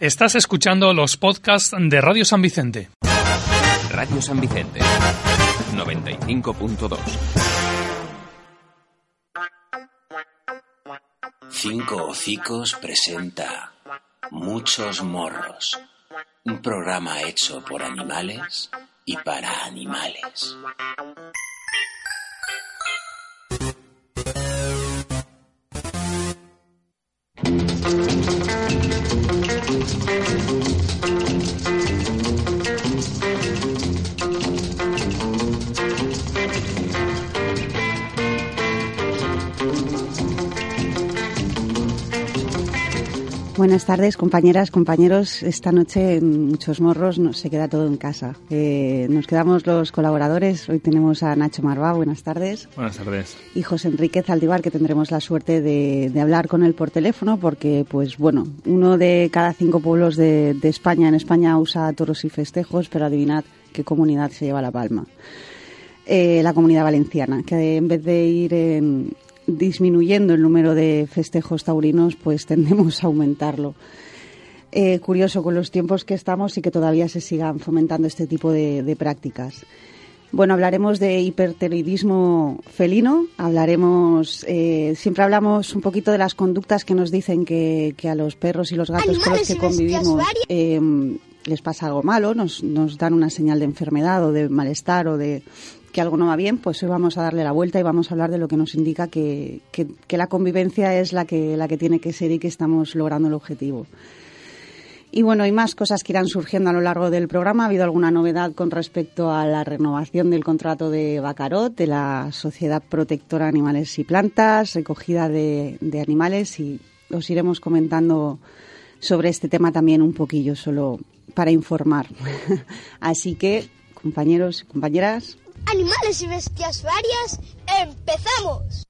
Estás escuchando los podcasts de Radio San Vicente. Radio San Vicente, 95.2. Cinco Hocicos presenta Muchos Morros, un programa hecho por animales y para animales. Buenas tardes, compañeras, compañeros. Esta noche en Muchos Morros se queda todo en casa. Nos quedamos los colaboradores. Hoy tenemos a Nacho Marvá. Buenas tardes. Buenas tardes. Y José Enrique Zaldívar, que tendremos la suerte de hablar con él por teléfono porque, pues bueno, 1 de cada 5 pueblos de España en España usa toros y festejos, pero adivinad qué comunidad se lleva la palma. La Comunidad Valenciana, que en vez de ir disminuyendo el número de festejos taurinos, pues tendemos a aumentarlo. Curioso con los tiempos que estamos y que todavía se sigan fomentando este tipo de prácticas. Bueno, hablaremos de hipertiroidismo felino, siempre hablamos un poquito de las conductas que nos dicen que a los perros y los gatos con los que convivimos les pasa algo malo, nos dan una señal de enfermedad o de malestar o de que algo no va bien. Pues hoy vamos a darle la vuelta y vamos a hablar de lo que nos indica que la convivencia es la que tiene que ser y que estamos logrando el objetivo. Y bueno, hay más cosas que irán surgiendo a lo largo del programa. Ha habido alguna novedad con respecto a la renovación del contrato de Bacarot, de la Sociedad Protectora de Animales y Plantas, recogida de animales, y os iremos comentando sobre este tema también un poquillo, solo para informar. Así que, compañeros y compañeras, Animales y bestias varias, ¡empezamos!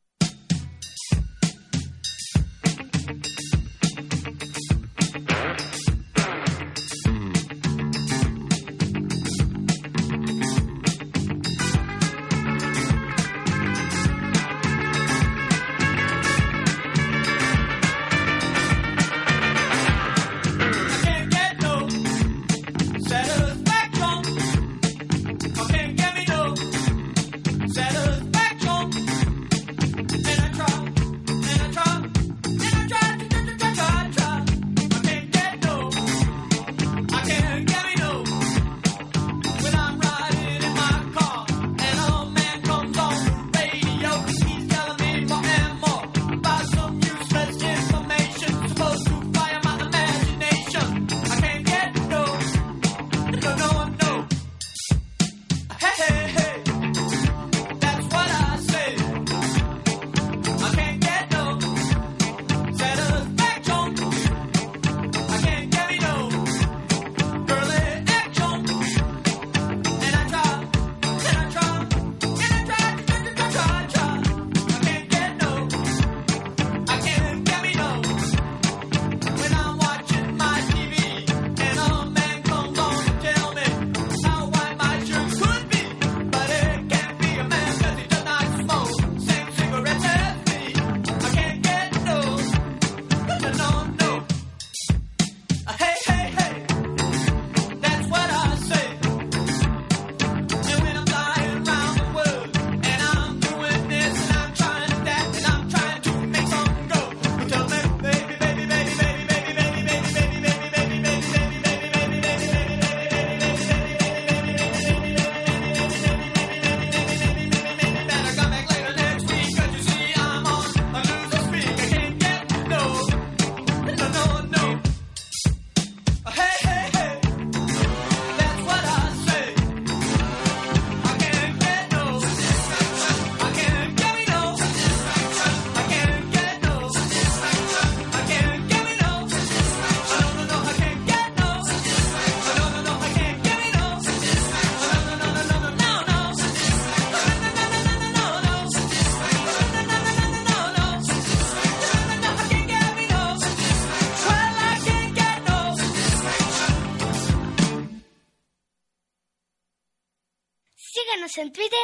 Síguenos en Twitter,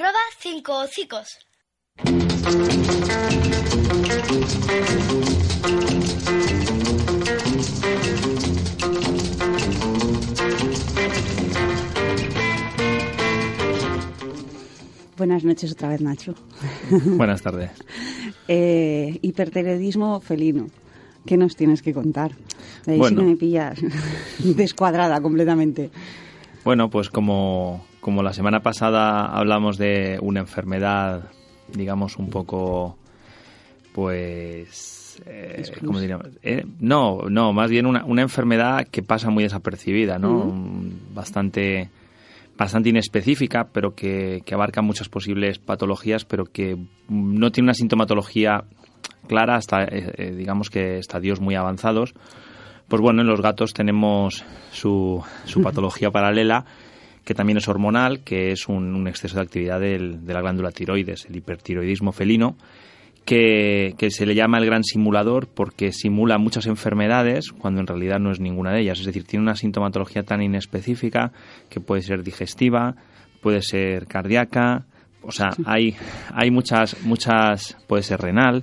@5hocicos. Buenas noches otra vez, Nacho. Buenas tardes. Hipertiroidismo felino. ¿Qué nos tienes que contar? De ahí Bueno. sí que me pillas descuadrada completamente. Bueno, pues como la semana pasada hablamos de una enfermedad, digamos, un poco, pues, ¿cómo diríamos? No, más bien una enfermedad que pasa muy desapercibida, ¿no? Bastante inespecífica, pero que abarca muchas posibles patologías, pero que no tiene una sintomatología clara hasta, digamos que estadios muy avanzados. Pues bueno, en los gatos tenemos su patología paralela, que también es hormonal, que es un exceso de actividad de la glándula tiroides, el hipertiroidismo felino, que se le llama el gran simulador porque simula muchas enfermedades cuando en realidad no es ninguna de ellas. Es decir, tiene una sintomatología tan inespecífica que puede ser digestiva, puede ser cardíaca, o sea, hay muchas, puede ser renal,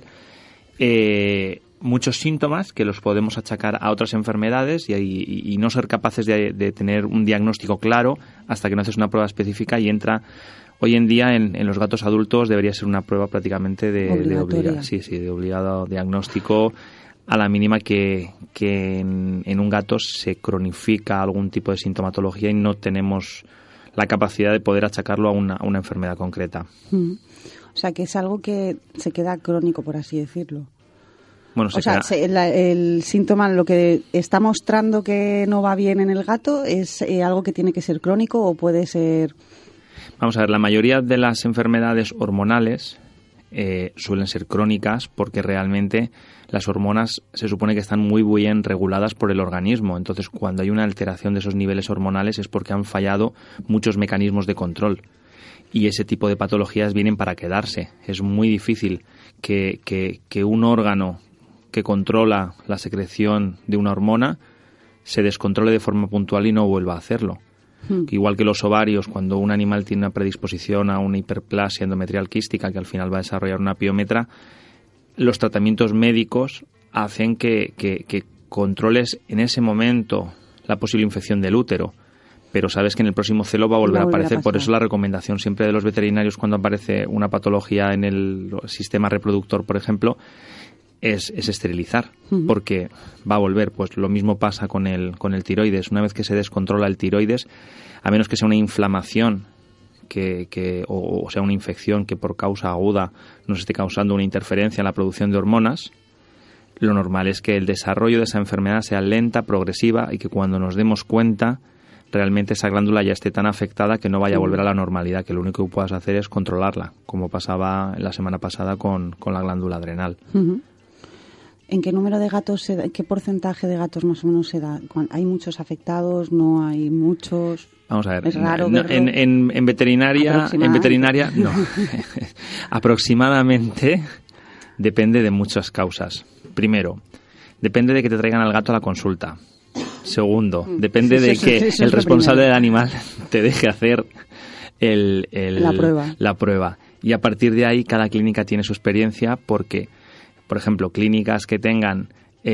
muchos síntomas que los podemos achacar a otras enfermedades y no ser capaces de tener un diagnóstico claro hasta que no haces una prueba específica y entra. Hoy en día en los gatos adultos debería ser una prueba prácticamente de obligado diagnóstico a la mínima que en un gato se cronifica algún tipo de sintomatología y no tenemos la capacidad de poder achacarlo a una enfermedad concreta. O sea, que es algo que se queda crónico, por así decirlo. Bueno, el síntoma, lo que está mostrando que no va bien en el gato, ¿es algo que tiene que ser crónico o puede ser...? Vamos a ver, la mayoría de las enfermedades hormonales suelen ser crónicas porque realmente las hormonas se supone que están muy bien reguladas por el organismo. Entonces, cuando hay una alteración de esos niveles hormonales es porque han fallado muchos mecanismos de control. Y ese tipo de patologías vienen para quedarse. Es muy difícil que un órgano que controla la secreción de una hormona se descontrole de forma puntual y no vuelva a hacerlo. Igual que los ovarios, cuando un animal tiene una predisposición a una hiperplasia endometrial quística que al final va a desarrollar una piometra, los tratamientos médicos hacen que controles en ese momento la posible infección del útero, pero sabes que en el próximo celo va a volver a aparecer. Por eso la recomendación siempre de los veterinarios cuando aparece una patología en el sistema reproductor, por ejemplo, es esterilizar, porque va a volver. Pues lo mismo pasa con el tiroides. Una vez que se descontrola el tiroides, a menos que sea una inflamación o sea una infección que por causa aguda nos esté causando una interferencia en la producción de hormonas, lo normal es que el desarrollo de esa enfermedad sea lenta, progresiva y que cuando nos demos cuenta realmente esa glándula ya esté tan afectada que no vaya a volver a la normalidad, que lo único que puedas hacer es controlarla, como pasaba la semana pasada con la glándula adrenal. ¿En qué número de gatos qué porcentaje de gatos más o menos se da? ¿Hay muchos afectados? ¿No hay muchos? Vamos a ver, ¿Es raro en veterinaria no. Aproximadamente depende de muchas causas. Primero, depende de que te traigan al gato a la consulta. Segundo, depende de que el responsable del animal te deje hacer la prueba. Y a partir de ahí, cada clínica tiene su experiencia porque, por ejemplo, clínicas que tengan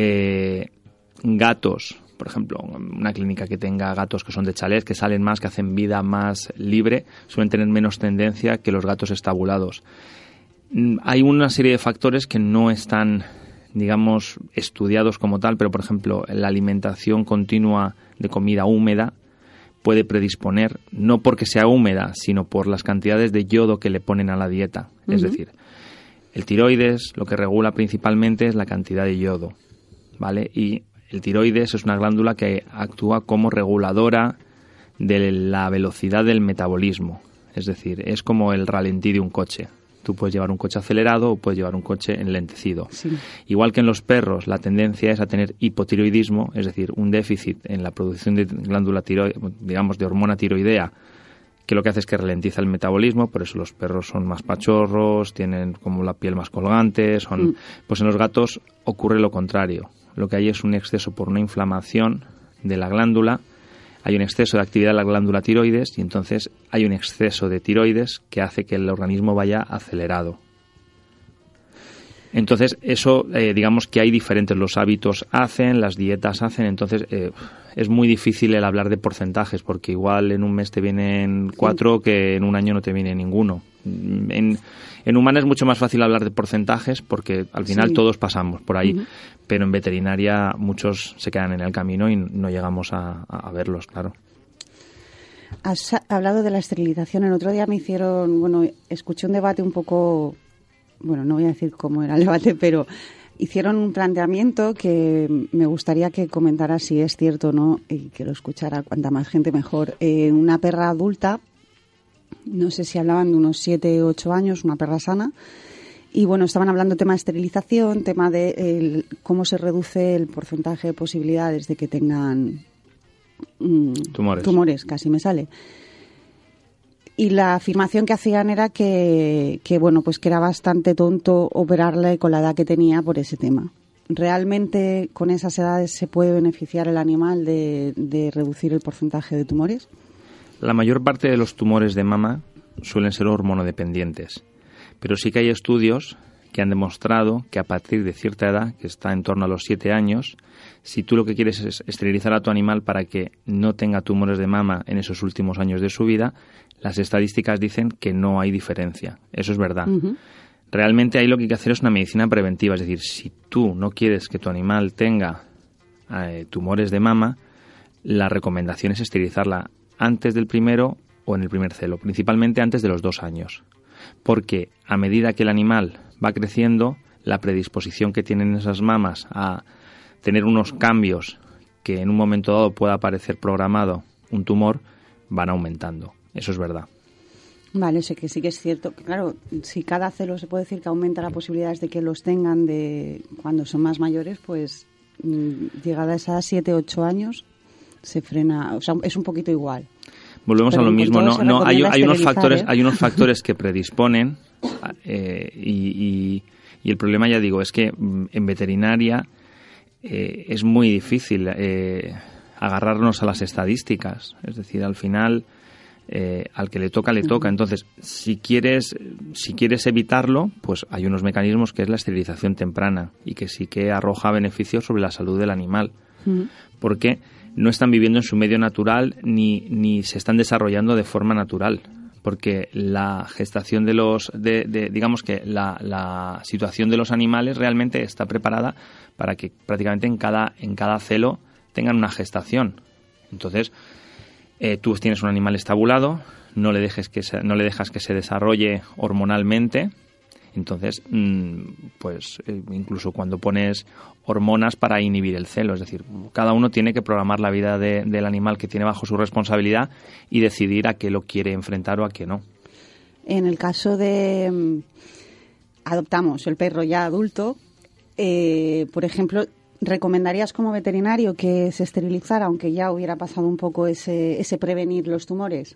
gatos, por ejemplo, una clínica que tenga gatos que son de chalet, que salen más, que hacen vida más libre, suelen tener menos tendencia que los gatos estabulados. Hay una serie de factores que no están, digamos, estudiados como tal, pero por ejemplo la alimentación continua de comida húmeda puede predisponer, no porque sea húmeda, sino por las cantidades de yodo que le ponen a la dieta. Es decir, el tiroides lo que regula principalmente es la cantidad de yodo, ¿vale? Y el tiroides es una glándula que actúa como reguladora de la velocidad del metabolismo. Es decir, es como el ralentí de un coche. Tú puedes llevar un coche acelerado o puedes llevar un coche enlentecido. Sí. Igual que en los perros, la tendencia es a tener hipotiroidismo, es decir, un déficit en la producción de glándula digamos de hormona tiroidea, que lo que hace es que ralentiza el metabolismo. Por eso los perros son más pachorros, tienen como la piel más colgante, pues en los gatos ocurre lo contrario. Lo que hay es un exceso por una inflamación de la glándula. Hay un exceso de actividad de la glándula tiroides y entonces hay un exceso de tiroides que hace que el organismo vaya acelerado. Entonces eso, digamos que hay diferentes, los hábitos hacen, las dietas hacen, entonces es muy difícil el hablar de porcentajes porque igual en un mes te vienen 4 que en un año no te viene ninguno. En humana es mucho más fácil hablar de porcentajes porque al final todos pasamos por ahí, pero en veterinaria muchos se quedan en el camino y no llegamos a verlos, claro. Has hablado de la esterilización. El otro día escuché un debate un poco, no voy a decir cómo era el debate, pero hicieron un planteamiento que me gustaría que comentara si es cierto o no y que lo escuchara cuanta más gente mejor. Una perra adulta, no sé si hablaban de unos 7 o 8 años, una perra sana, y estaban hablando tema de esterilización, tema de cómo se reduce el porcentaje de posibilidades de que tengan tumores, casi me sale. Y la afirmación que hacían era que era bastante tonto operarle con la edad que tenía por ese tema. ¿Realmente con esas edades se puede beneficiar el animal de reducir el porcentaje de tumores? La mayor parte de los tumores de mama suelen ser hormonodependientes, pero sí que hay estudios que han demostrado que a partir de cierta edad, que está en torno a los 7 años, si tú lo que quieres es esterilizar a tu animal para que no tenga tumores de mama en esos últimos años de su vida, las estadísticas dicen que no hay diferencia. Eso es verdad. Uh-huh. Realmente ahí lo que hay que hacer es una medicina preventiva. Es decir, si tú no quieres que tu animal tenga tumores de mama, la recomendación es esterilizarla antes del primero o en el primer celo, principalmente antes de los 2 años. Porque a medida que el animal va creciendo, la predisposición que tienen esas mamas a tener unos cambios que en un momento dado pueda aparecer programado un tumor, van aumentando. Eso es verdad. Vale, sé que sí que es cierto. Claro, si cada celo se puede decir que aumenta las posibilidades de que los tengan de cuando son más mayores, pues llegada a esas 7, 8 años se frena, o sea, es un poquito igual. Volvemos a lo mismo, no hay unos factores que predisponen y el problema, ya digo, es que en veterinaria es muy difícil agarrarnos a las estadísticas. Es decir, al final al que le toca, le toca. Entonces, si quieres evitarlo, pues hay unos mecanismos que es la esterilización temprana y que sí que arroja beneficios sobre la salud del animal. Porque no están viviendo en su medio natural ni se están desarrollando de forma natural. Porque la gestación digamos que la situación de los animales realmente está preparada para que prácticamente en cada celo tengan una gestación. Entonces, tú tienes un animal estabulado, no le dejas que se desarrolle hormonalmente. Entonces, incluso cuando pones hormonas para inhibir el celo, es decir, cada uno tiene que programar la vida del animal que tiene bajo su responsabilidad y decidir a qué lo quiere enfrentar o a qué no. En el caso de adoptamos el perro ya adulto, por ejemplo, ¿recomendarías como veterinario que se esterilizara, aunque ya hubiera pasado un poco ese prevenir los tumores?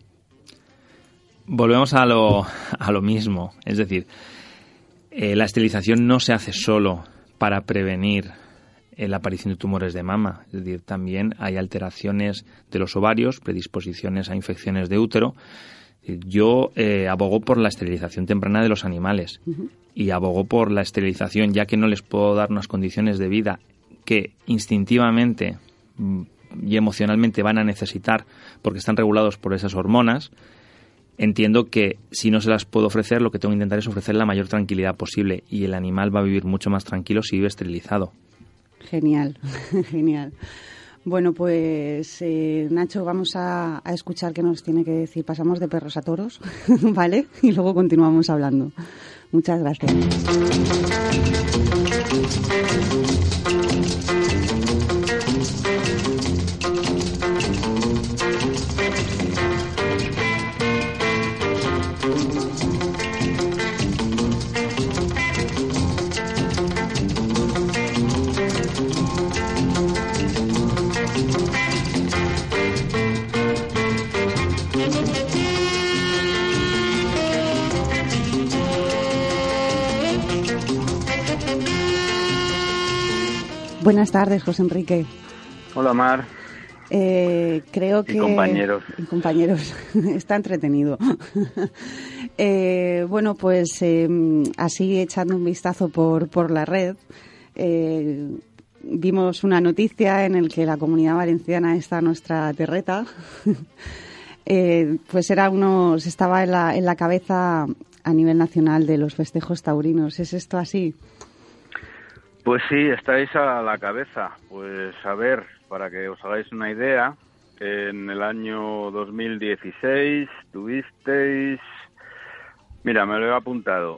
Volvemos a lo mismo, es decir, la esterilización no se hace solo para prevenir la aparición de tumores de mama. Es decir, también hay alteraciones de los ovarios, predisposiciones a infecciones de útero. Yo abogo por la esterilización temprana de los animales y abogo por la esterilización, ya que no les puedo dar unas condiciones de vida que instintivamente y emocionalmente van a necesitar porque están regulados por esas hormonas. Entiendo que si no se las puedo ofrecer, lo que tengo que intentar es ofrecer la mayor tranquilidad posible y el animal va a vivir mucho más tranquilo si vive esterilizado. Genial, genial. Bueno, pues Nacho, vamos a escuchar qué nos tiene que decir. Pasamos de perros a toros, ¿vale? Y luego continuamos hablando. Muchas gracias. Buenas tardes, José Enrique. Hola, Mar. Creo que... Y compañeros. Está entretenido. Bueno, pues así echando un vistazo por la red, vimos una noticia en la que la Comunidad Valenciana está nuestra terreta. Pues estaba en la cabeza a nivel nacional de los festejos taurinos. ¿Es esto así? Pues sí, estáis a la cabeza. Pues a ver, para que os hagáis una idea, en el año 2016 tuvisteis, mira, me lo he apuntado,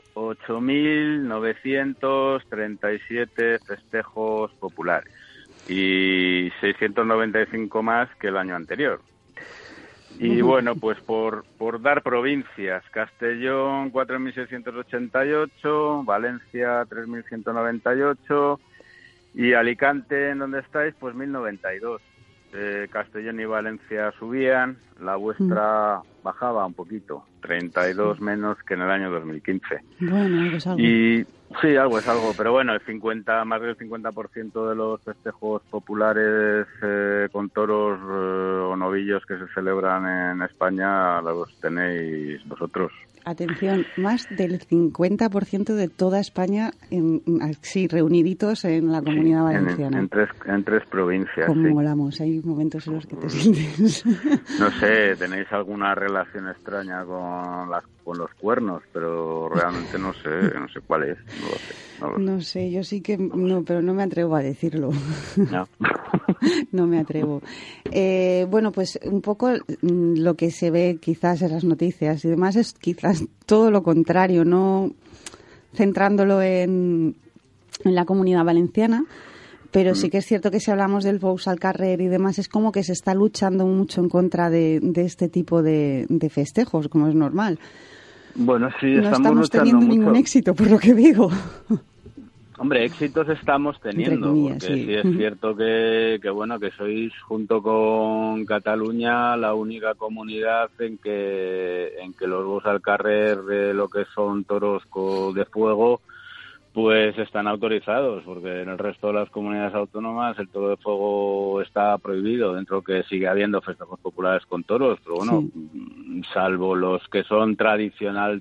8.937 festejos populares y 695 más que el año anterior. Y bueno, pues por dar provincias, Castellón 4.688, Valencia 3.198 y Alicante, en donde estáis, pues 1.092. Castellón y Valencia subían, la vuestra bajaba un poquito, 32 menos que en el año 2015. Bueno, algo es algo. Y sí, algo es algo, pero bueno, más del 50% de los festejos populares con toros o novillos que se celebran en España los tenéis vosotros. Atención, más del 50% de toda España así reuniditos en la Comunidad Valenciana. En tres provincias. Como sí. Molamos, hay momentos en los que te sientes. No sé, tenéis alguna relación extraña con los cuernos, pero realmente no sé cuál es. No sé, yo sí que no, pero no me atrevo a decirlo. No. No me atrevo. Bueno, pues un poco lo que se ve quizás en las noticias y demás es quizás todo lo contrario, no centrándolo en la Comunidad Valenciana, pero sí que es cierto que si hablamos del Bous al Carrer y demás, es como que se está luchando mucho en contra de este tipo de festejos, como es normal. Bueno, sí, no estamos teniendo mucho. ningún éxito, por lo que digo. Hombre, éxitos estamos teniendo, comillas, porque sí es cierto que bueno, que sois junto con Cataluña la única comunidad en que los Bous al Carrer de lo que son toros de fuego pues están autorizados, porque en el resto de las comunidades autónomas el toro de fuego está prohibido, dentro que sigue habiendo festejos populares con toros, pero bueno, salvo los que son tradicional,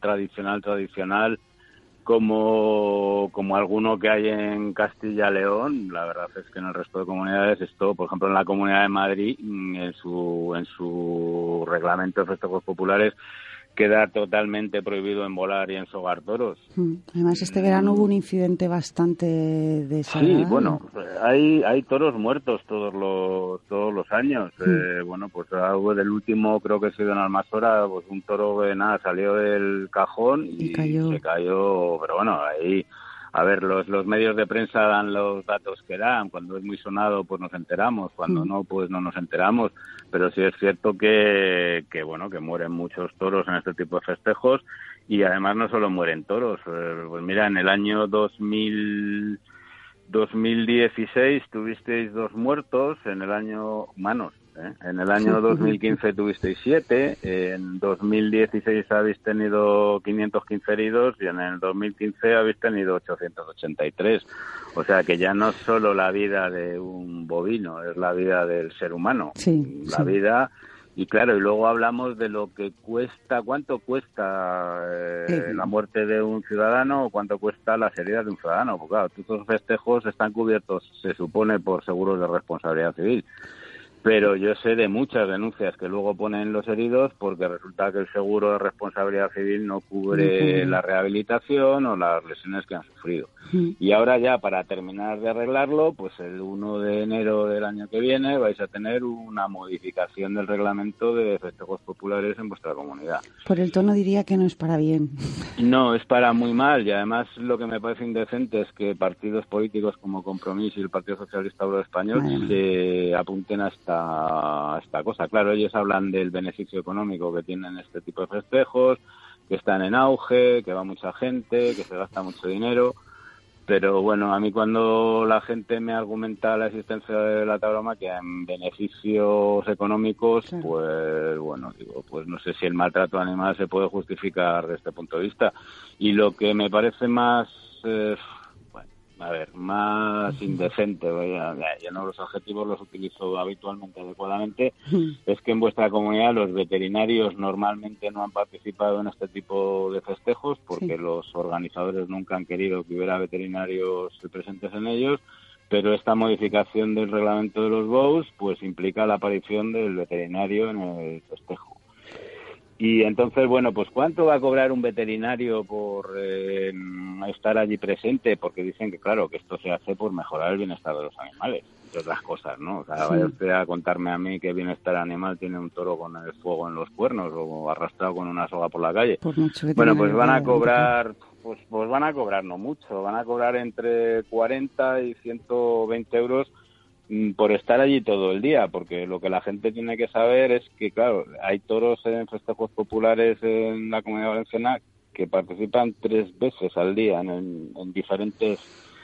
como alguno que hay en Castilla-León, la verdad es que en el resto de comunidades esto, por ejemplo en la Comunidad de Madrid, en su reglamento de festejos populares queda totalmente prohibido embolar y ensogar toros. Además este verano hubo un incidente bastante desagradable. Sí, bueno, hay toros muertos todos los años. Bueno, pues algo del último, creo que ha sido en Almasora, pues un toro que salió del cajón y se cayó, pero bueno, ahí, a ver, los medios de prensa dan los datos que dan, cuando es muy sonado pues nos enteramos, cuando no, pues no nos enteramos, pero sí es cierto que bueno, que mueren muchos toros en este tipo de festejos y además no solo mueren toros, pues mira, en el año 2016 tuvisteis 2 muertos, en el año humanos. En el año 2015 tuvisteis 7, en 2016 habéis tenido 515 heridos y en el 2015 habéis tenido 883. O sea que ya no es solo la vida de un bovino, es la vida del ser humano. La vida, y claro, y luego hablamos de lo que cuesta, cuánto cuesta la muerte de un ciudadano o cuánto cuesta las heridas de un ciudadano. Porque claro, todos los festejos están cubiertos, se supone, por seguros de responsabilidad civil. Pero yo sé de muchas denuncias que luego ponen los heridos porque resulta que el seguro de responsabilidad civil no cubre la rehabilitación o las lesiones que han sufrido. Y ahora ya, para terminar de arreglarlo, pues el 1 de enero del año que viene vais a tener una modificación del reglamento de festejos populares en vuestra comunidad. Por el tono diría que no es para bien. No, es para muy mal, y además lo que me parece indecente es que partidos políticos como Compromís y el Partido Socialista Obrero Español se apunten a esta cosa. Claro, ellos hablan del beneficio económico que tienen este tipo de festejos, que están en auge, que va mucha gente, que se gasta mucho dinero, pero bueno, a mí cuando la gente me argumenta la existencia de la tauromaquia en beneficios económicos, pues bueno, digo, pues no sé si el maltrato animal se puede justificar desde este punto de vista. Y lo que me parece más más indecente, yo no, los adjetivos los utilizo habitualmente adecuadamente, es que en vuestra comunidad los veterinarios normalmente no han participado en este tipo de festejos porque los organizadores nunca han querido que hubiera veterinarios presentes en ellos, pero esta modificación del reglamento de los Bous pues implica la aparición del veterinario en el festejo. Y entonces, bueno, pues ¿cuánto va a cobrar un veterinario por estar allí presente? Porque dicen que, claro, que esto se hace por mejorar el bienestar de los animales, entre otras cosas, ¿no? O sea, vaya usted a contarme a mí qué bienestar animal tiene un toro con el fuego en los cuernos o arrastrado con una soga por la calle. Bueno, pues van a cobrar, pues van a cobrar no mucho, van a cobrar entre 40 y 120 euros por estar allí todo el día, porque lo que la gente tiene que saber es que, claro, hay toros en festejos populares en la Comunidad Valenciana que participan 3 veces al día en diferentes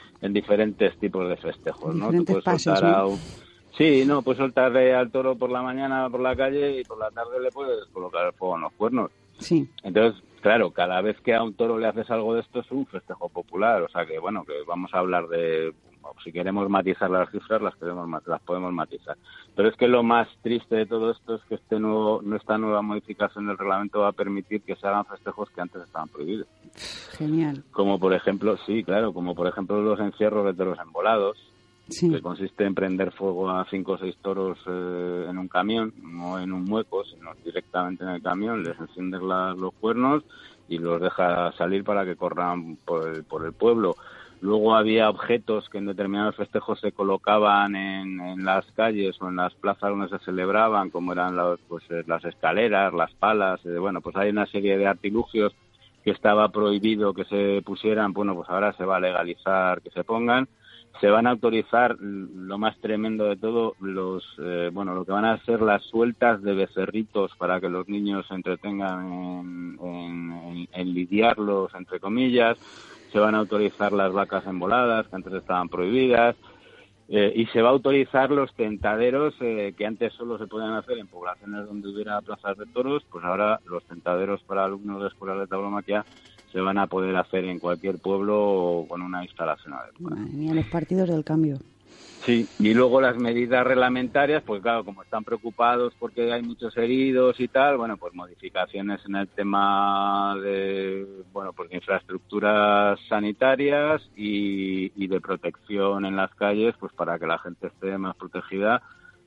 tipos de festejos, ¿no? Tú puedes soltar Sí, no, puedes soltarle al toro por la mañana por la calle y por la tarde le puedes colocar el fuego en los cuernos. Sí. Entonces, claro, cada vez que a un toro le haces algo de esto es un festejo popular, o sea que, bueno, que vamos a hablar de... Si queremos matizar las cifras, las podemos matizar. Pero es que lo más triste de todo esto es que esta nueva modificación del reglamento va a permitir que se hagan festejos que antes estaban prohibidos. Genial. Como por ejemplo, los encierros de toros embolados, que consiste en prender fuego a 5 o 6 toros en un camión, no en un mueco, sino directamente en el camión, les enciendes los cuernos y los dejas salir para que corran por el pueblo. Luego había objetos que en determinados festejos se colocaban en las calles o en las plazas donde se celebraban, como eran las escaleras, las palas. Pues hay una serie de artilugios que estaba prohibido que se pusieran. Bueno, pues ahora se va a legalizar que se pongan. Se van a autorizar, lo más tremendo de todo, lo que van a ser las sueltas de becerritos para que los niños se entretengan en lidiarlos, entre comillas. Se van a autorizar las vacas emboladas, que antes estaban prohibidas, y se va a autorizar los tentaderos, que antes solo se podían hacer en poblaciones donde hubiera plazas de toros, pues ahora los tentaderos para alumnos de escuelas de tauromaquia se van a poder hacer en cualquier pueblo con una instalación adecuada. Madre mía, los partidos del cambio. Sí, y luego las medidas reglamentarias, pues claro, como están preocupados porque hay muchos heridos y tal, pues modificaciones en el tema de, de infraestructuras sanitarias y de protección en las calles, pues para que la gente esté más protegida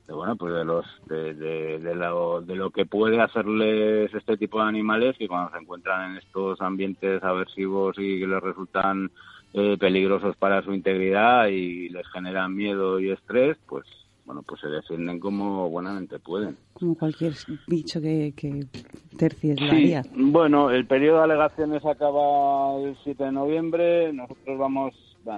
de lo que puede hacerles este tipo de animales, que cuando se encuentran en estos ambientes aversivos y que les resultan peligrosos para su integridad y les generan miedo y estrés, pues se defienden como buenamente pueden. Como cualquier bicho que tercies la haría. Bueno, el periodo de alegaciones acaba el 7 de noviembre. Nosotros vamos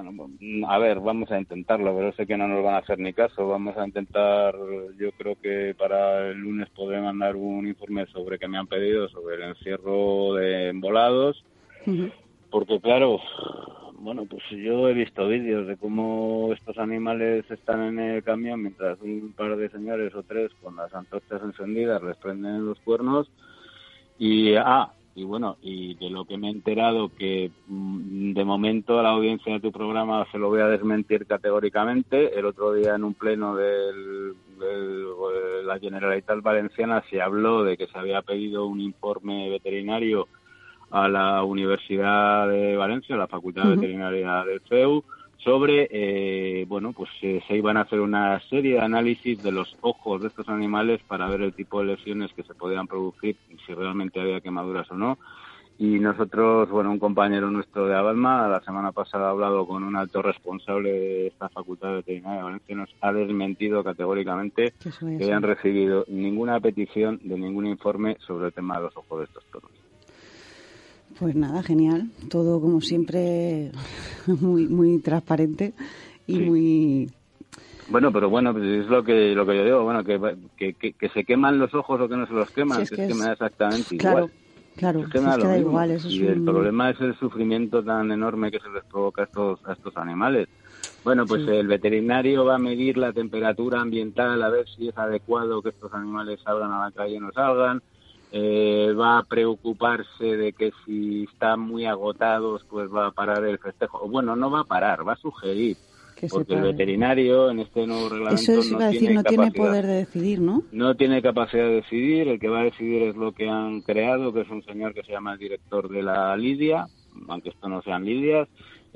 a intentarlo, pero sé que no nos van a hacer ni caso. Vamos a intentar, yo creo que para el lunes podré mandar un informe sobre que me han pedido sobre el encierro de embolados, porque claro, pues yo he visto vídeos de cómo estos animales están en el camión mientras un par de señores o 3 con las antorchas encendidas les prenden los cuernos y de lo que me he enterado, que de momento a la audiencia de tu programa se lo voy a desmentir categóricamente. El otro día en un pleno de la Generalitat Valenciana se habló de que se había pedido un informe veterinario a la Universidad de Valencia, la Facultad Veterinaria del CEU, sobre, se iban a hacer una serie de análisis de los ojos de estos animales para ver el tipo de lesiones que se podían producir y si realmente había quemaduras o no. Y nosotros, un compañero nuestro de Abalma, la semana pasada ha hablado con un alto responsable de esta Facultad Veterinaria de Valencia, nos ha desmentido categóricamente que hayan recibido ninguna petición de ningún informe sobre el tema de los ojos de estos toros. Pues nada, genial. Todo como siempre muy muy transparente y muy... Es lo que yo digo, que se queman los ojos o que no se los queman, es que me da exactamente igual. Claro, es que da igual. Eso y el problema es el sufrimiento tan enorme que se les provoca a estos animales. El veterinario va a medir la temperatura ambiental a ver si es adecuado que estos animales salgan a la calle o no salgan. Va a preocuparse de que si están muy agotados pues va a parar el festejo. No va a parar, va a sugerir, porque el veterinario en este nuevo reglamento no tiene poder de decidir, ¿no? No tiene capacidad de decidir. El que va a decidir es lo que han creado, que es un señor que se llama el director de la lidia, aunque esto no sean lidias,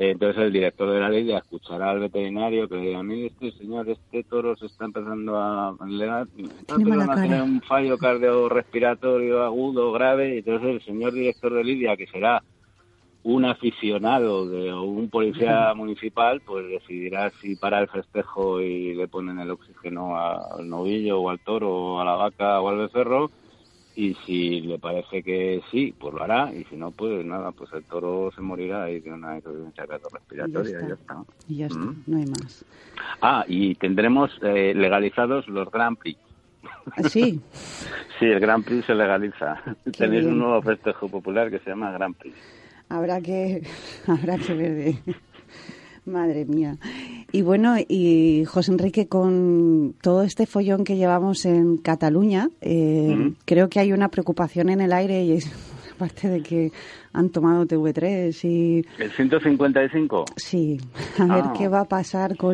Entonces el director de la lidia escuchará al veterinario que le diga, mire señor, este toro se está empezando a tener un fallo cardiorrespiratorio agudo, grave, y entonces el señor director de lidia, que será un aficionado o un policía municipal, pues decidirá si para el festejo y le ponen el oxígeno al novillo o al toro o a la vaca o al becerro, y si le parece que sí, pues lo hará, y si no, pues nada, pues el toro se morirá y de una insuficiencia cardiorrespiratoria, y ya está. Y ya está, no hay más. Y tendremos legalizados los Grand Prix. ¿Ah, sí? Sí, el Grand Prix se legaliza. Tenéis un nuevo festejo popular que se llama Grand Prix. Habrá que ver Madre mía. Y bueno, y José Enrique, con todo este follón que llevamos en Cataluña, creo que hay una preocupación en el aire, y es aparte de que han tomado TV3 y... ¿El 155? Sí, a ver qué va a pasar con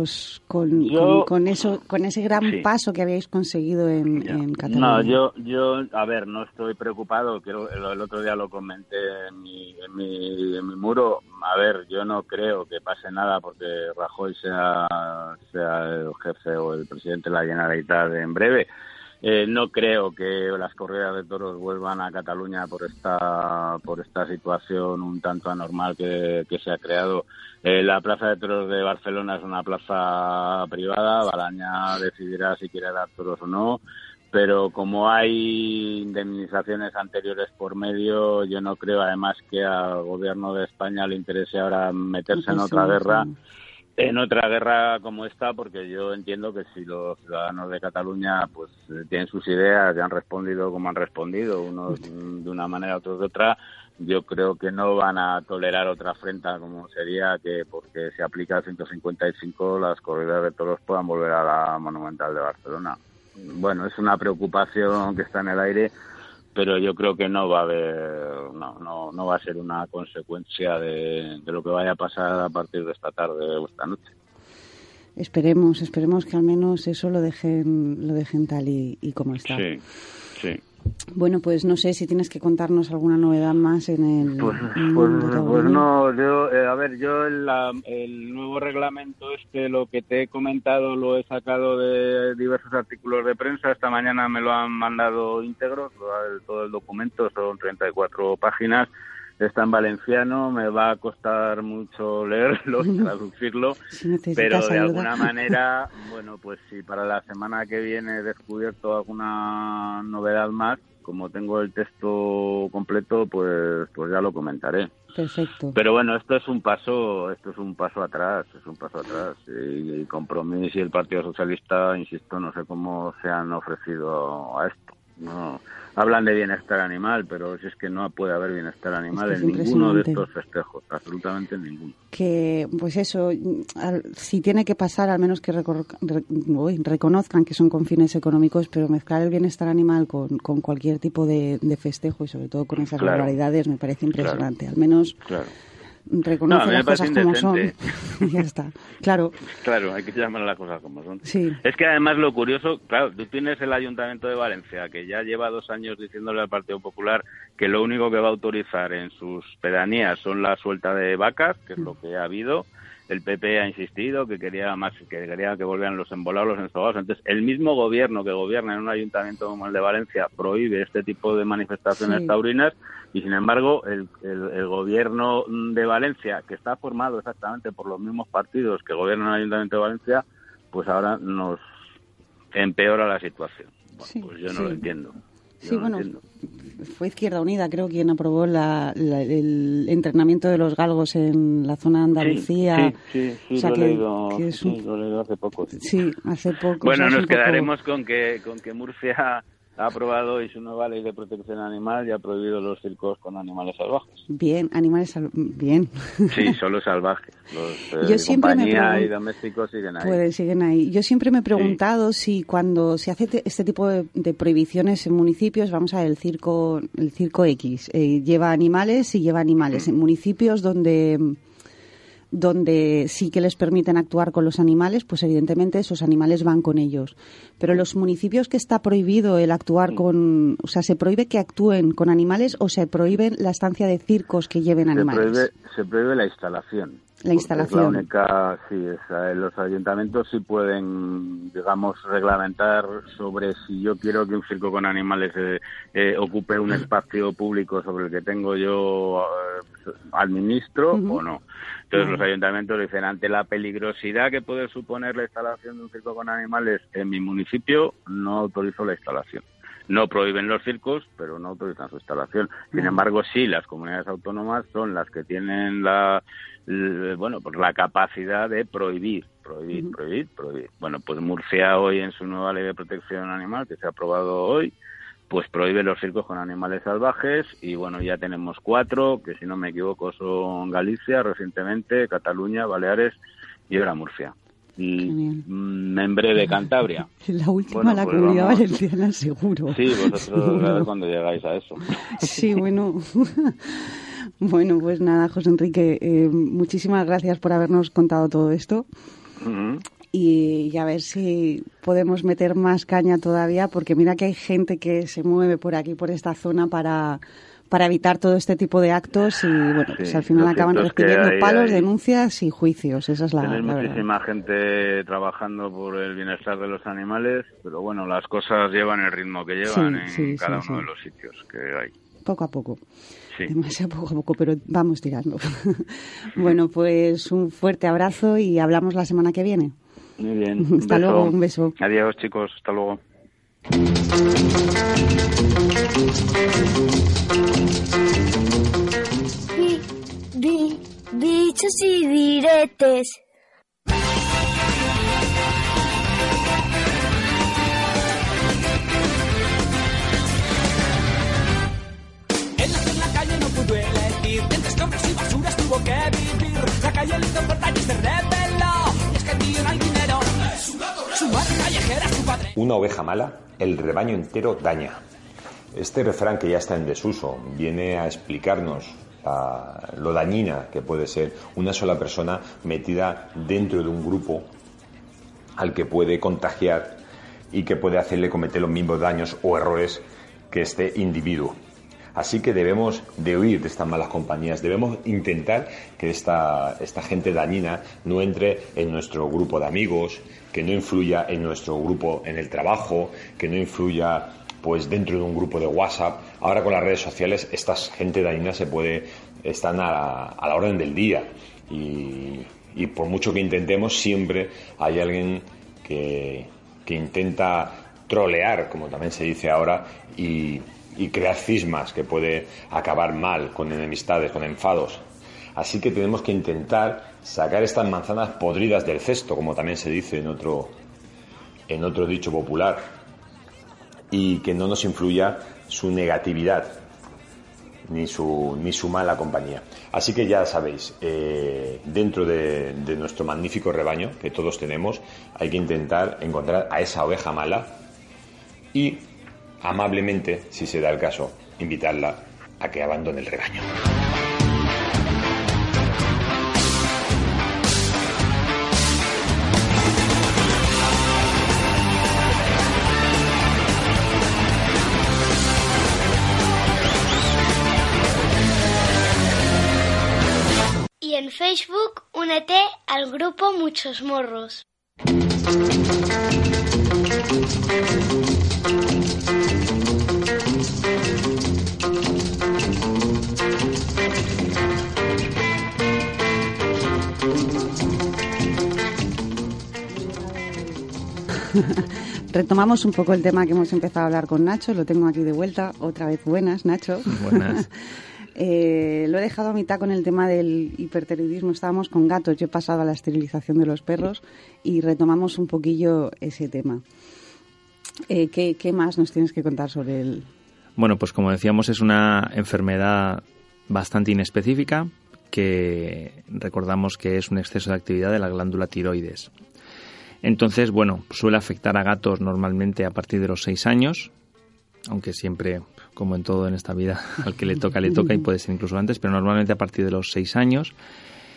ese gran paso que habéis conseguido en Cataluña. No, yo, a ver, no estoy preocupado, el otro día lo comenté en mi muro. A ver, yo no creo que pase nada porque Rajoy sea el jefe o el presidente de la Generalitat en breve. No creo que las corridas de toros vuelvan a Cataluña por esta situación un tanto anormal que se ha creado. La Plaza de Toros de Barcelona es una plaza privada. Balaña decidirá si quiere dar toros o no, pero como hay indemnizaciones anteriores por medio, yo no creo además que al gobierno de España le interese ahora meterse en otra guerra. En otra guerra como esta, porque yo entiendo que si los ciudadanos de Cataluña pues tienen sus ideas y han respondido como han respondido, unos de una manera, otros de otra, yo creo que no van a tolerar otra afrenta como sería que porque se aplica el 155 las corridas de toros puedan volver a la Monumental de Barcelona. Bueno, es una preocupación que está en el aire, pero yo creo que no va a haber, no va a ser una consecuencia de lo que vaya a pasar a partir de esta tarde o esta noche. Esperemos que al menos eso lo dejen tal y como está. Sí. Bueno, pues no sé si tienes que contarnos alguna novedad más en el... Pues no, yo el nuevo reglamento lo que te he comentado lo he sacado de diversos artículos de prensa. Esta mañana me lo han mandado íntegro, todo el documento, son 34 páginas. Está en valenciano, me va a costar mucho leerlo, traducirlo, pero de alguna manera, bueno, pues si para la semana que viene he descubierto alguna novedad más, como tengo el texto completo, pues ya lo comentaré. Perfecto. Pero bueno, esto es un paso atrás, y Compromís y el Partido Socialista, insisto, no sé cómo se han ofrecido a esto. No, hablan de bienestar animal, pero si es que no puede haber bienestar animal en ninguno de estos festejos, absolutamente en ninguno. Que, pues eso, si tiene que pasar, al menos que reconozcan que son con fines económicos, pero mezclar el bienestar animal con cualquier tipo de festejo y sobre todo con esas barbaridades me parece impresionante. Al menos reconoce las cosas como son y ya está. Claro, hay que llamar a las cosas como son. Sí. Es que además lo curioso, claro, tú tienes el Ayuntamiento de Valencia que ya lleva 2 años diciéndole al Partido Popular que lo único que va a autorizar en sus pedanías son la suelta de vacas, que es lo que ha habido. El PP ha insistido que quería que volvieran los embolados, los ensogados. Entonces, el mismo gobierno que gobierna en un ayuntamiento como el de Valencia prohíbe este tipo de manifestaciones taurinas y, sin embargo, el gobierno de Valencia, que está formado exactamente por los mismos partidos que gobiernan el ayuntamiento de Valencia, pues ahora nos empeora la situación. Bueno, pues yo no lo entiendo. Fue Izquierda Unida, creo, quien aprobó el entrenamiento de los galgos en la zona de Andalucía. Sí, lo he leído hace poco. Sí, hace poco. Bueno, nos quedaremos con que Murcia ha aprobado y su nueva ley de protección animal y ha prohibido los circos con animales salvajes. Bien, bien. Sí, solo salvajes. Los de compañía y domésticos siguen ahí. Siguen ahí. Yo siempre me he preguntado si cuando se hace este tipo de prohibiciones en municipios, vamos a ver, el circo X, lleva animales y lleva animales. En municipios donde donde sí que les permiten actuar con los animales, pues evidentemente esos animales van con ellos. Pero los municipios que está prohibido el actuar con... O sea, ¿se prohíbe que actúen con animales o se prohíbe la estancia de circos que lleven animales? Se prohíbe la instalación. La instalación. Es la única, sí, los ayuntamientos sí pueden, digamos, reglamentar sobre si yo quiero que un circo con animales ocupe un espacio público sobre el que tengo yo administro o no. Entonces los ayuntamientos dicen, ante la peligrosidad que puede suponer la instalación de un circo con animales en mi municipio, no autorizo la instalación. No prohíben los circos, pero no autorizan su instalación. Sin embargo, sí, las comunidades autónomas son las que tienen la capacidad de prohibir. Bueno, pues Murcia hoy en su nueva ley de protección animal, que se ha aprobado hoy, pues prohíbe los circos con animales salvajes y bueno, ya tenemos 4, que si no me equivoco son Galicia recientemente, Cataluña, Baleares y ahora Murcia. Y en breve Cantabria. La última, la Comunidad Valenciana, seguro. Sí, vosotros a ver cuando llegáis a eso. Sí, bueno. Bueno, pues nada, José Enrique, muchísimas gracias por habernos contado todo esto. Y a ver si podemos meter más caña todavía, porque mira que hay gente que se mueve por aquí, por esta zona, para evitar todo este tipo de actos y, bueno, pues al final acaban recibiendo palos, denuncias y juicios. Esa es la verdad. Hay muchísima gente trabajando por el bienestar de los animales, pero bueno, las cosas llevan el ritmo que llevan en cada uno de los sitios que hay. Poco a poco. Sí. Demasiado poco a poco, pero vamos tirando. Bueno, pues un fuerte abrazo y hablamos la semana que viene. Muy bien. Hasta luego, un beso. Adiós, chicos. Hasta luego. Dichos y diretes. En la calle no pudo elegir, entre escombros y basuras tuvo que vivir. La calle le hizo cortar y se rebeló. Y es que el tío no hay dinero. Su madre callejera, su padre. Una oveja mala, el rebaño entero daña. Este refrán, que ya está en desuso, viene a explicarnos lo dañina que puede ser una sola persona metida dentro de un grupo al que puede contagiar y que puede hacerle cometer los mismos daños o errores que este individuo. Así que debemos de huir de estas malas compañías, debemos intentar que esta gente dañina no entre en nuestro grupo de amigos, que no influya en nuestro grupo en el trabajo, que no influya pues dentro de un grupo de WhatsApp. Ahora con las redes sociales esta gente dañina están a la orden del día y por mucho que intentemos siempre hay alguien que intenta trolear, como también se dice ahora, y crear cismas que puede acabar mal, con enemistades, con enfados. Así que tenemos que intentar sacar estas manzanas podridas del cesto, como también se dice en otro dicho popular, y que no nos influya su negatividad ni su mala compañía. Así que ya sabéis, dentro de nuestro magnífico rebaño que todos tenemos, hay que intentar encontrar a esa oveja mala y amablemente, si se da el caso, invitarla a que abandone el rebaño. Y en Facebook, únete al grupo Muchos Morros. Retomamos un poco el tema que hemos empezado a hablar con Nacho. Lo tengo aquí de vuelta. Otra vez buenas, Nacho. Buenas. Lo he dejado a mitad con el tema del hipertiroidismo. Estábamos con gatos, yo he pasado a la esterilización de los perros y retomamos un poquillo ese tema. ¿Qué más nos tienes que contar sobre él? Bueno, pues como decíamos, es una enfermedad bastante inespecífica que recordamos que es un exceso de actividad de la glándula tiroides. Entonces, bueno, suele afectar a gatos normalmente a partir de los 6 años, aunque siempre, como en todo en esta vida, al que le toca y puede ser incluso antes, pero normalmente a partir de los 6 años.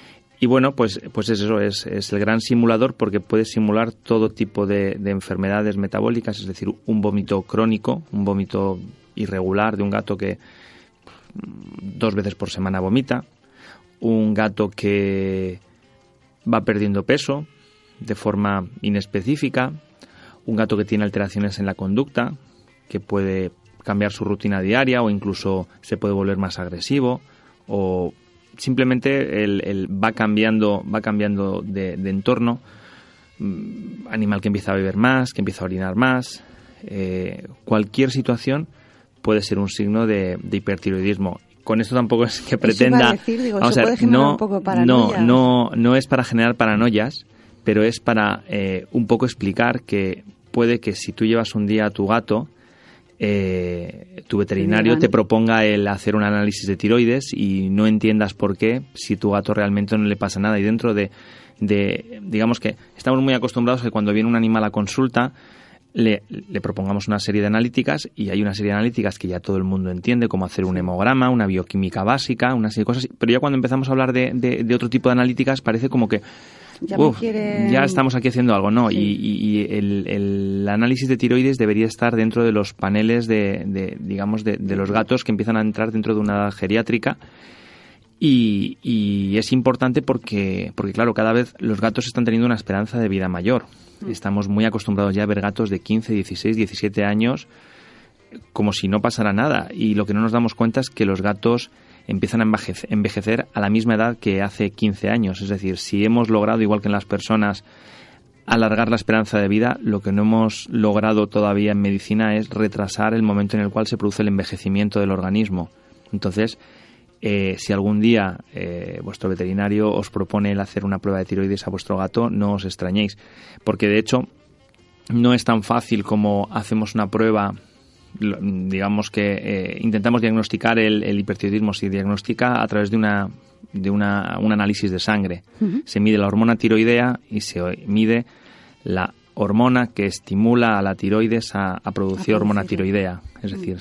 Y bueno, pues es eso, es el gran simulador porque puede simular todo tipo de enfermedades metabólicas, es decir, un vómito crónico, un vómito irregular de un gato que 2 veces por semana vomita, un gato que va perdiendo peso de forma inespecífica, un gato que tiene alteraciones en la conducta, que puede cambiar su rutina diaria o incluso se puede volver más agresivo, o simplemente él va cambiando de entorno, animal que empieza a beber más, que empieza a orinar más, cualquier situación puede ser un signo de hipertiroidismo. Con esto tampoco es que pretenda... Vamos a ver, no es para generar paranoias, pero es para un poco explicar que puede que si tú llevas un día a tu gato, tu veterinario te proponga el hacer un análisis de tiroides y no entiendas por qué, si tu gato realmente no le pasa nada. Y dentro de digamos que estamos muy acostumbrados a que cuando viene un animal a consulta le propongamos una serie de analíticas, y hay una serie de analíticas que ya todo el mundo entiende, como hacer un hemograma, una bioquímica básica, una serie de cosas, pero ya cuando empezamos a hablar de otro tipo de analíticas parece como que ya estamos aquí haciendo algo, ¿no? Sí. Y el análisis de tiroides debería estar dentro de los paneles de los gatos que empiezan a entrar dentro de una edad geriátrica. Y es importante porque, claro, cada vez los gatos están teniendo una esperanza de vida mayor. Estamos muy acostumbrados ya a ver gatos de 15, 16, 17 años como si no pasara nada. Y lo que no nos damos cuenta es que los gatos empiezan a envejecer a la misma edad que hace 15 años. Es decir, si hemos logrado, igual que en las personas, alargar la esperanza de vida, lo que no hemos logrado todavía en medicina es retrasar el momento en el cual se produce el envejecimiento del organismo. Entonces, si algún día vuestro veterinario os propone el hacer una prueba de tiroides a vuestro gato, no os extrañéis, porque de hecho no es tan fácil como hacemos una prueba. Digamos que intentamos diagnosticar el hipertiroidismo. Se diagnostica a través de un análisis de sangre. Uh-huh. Se mide la hormona tiroidea y se mide la hormona que estimula a la tiroides a producir hormona tiroidea. Es decir,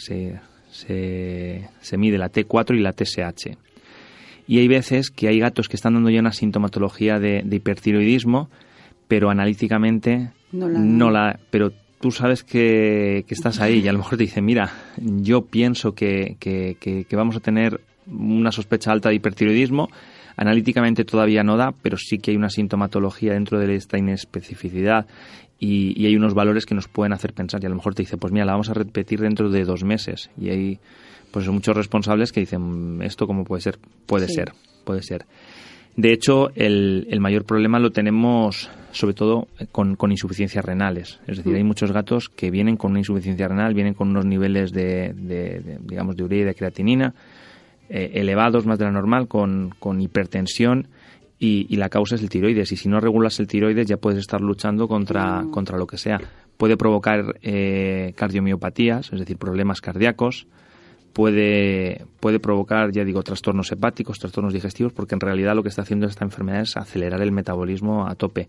se mide la T4 y la TSH. Y hay veces que hay gatos que están dando ya una sintomatología de hipertiroidismo, pero analíticamente pero tú sabes que estás ahí, y a lo mejor te dicen, mira, yo pienso que vamos a tener una sospecha alta de hipertiroidismo. Analíticamente todavía no da, pero sí que hay una sintomatología dentro de esta inespecificidad y hay unos valores que nos pueden hacer pensar, y a lo mejor te dice, pues mira, la vamos a repetir dentro de 2 meses. Y hay pues muchos responsables que dicen, ¿esto cómo puede ser? Puede ser. De hecho, el mayor problema lo tenemos sobre todo con insuficiencias renales. Es decir, hay muchos gatos que vienen con una insuficiencia renal, vienen con unos niveles de urea y de creatinina elevados, más de la normal, con hipertensión, y la causa es el tiroides. Y si no regulas el tiroides ya puedes estar luchando contra lo que sea. Puede provocar cardiomiopatías, es decir, problemas cardíacos. Puede provocar, ya digo, trastornos hepáticos, trastornos digestivos, porque en realidad lo que está haciendo esta enfermedad es acelerar el metabolismo a tope.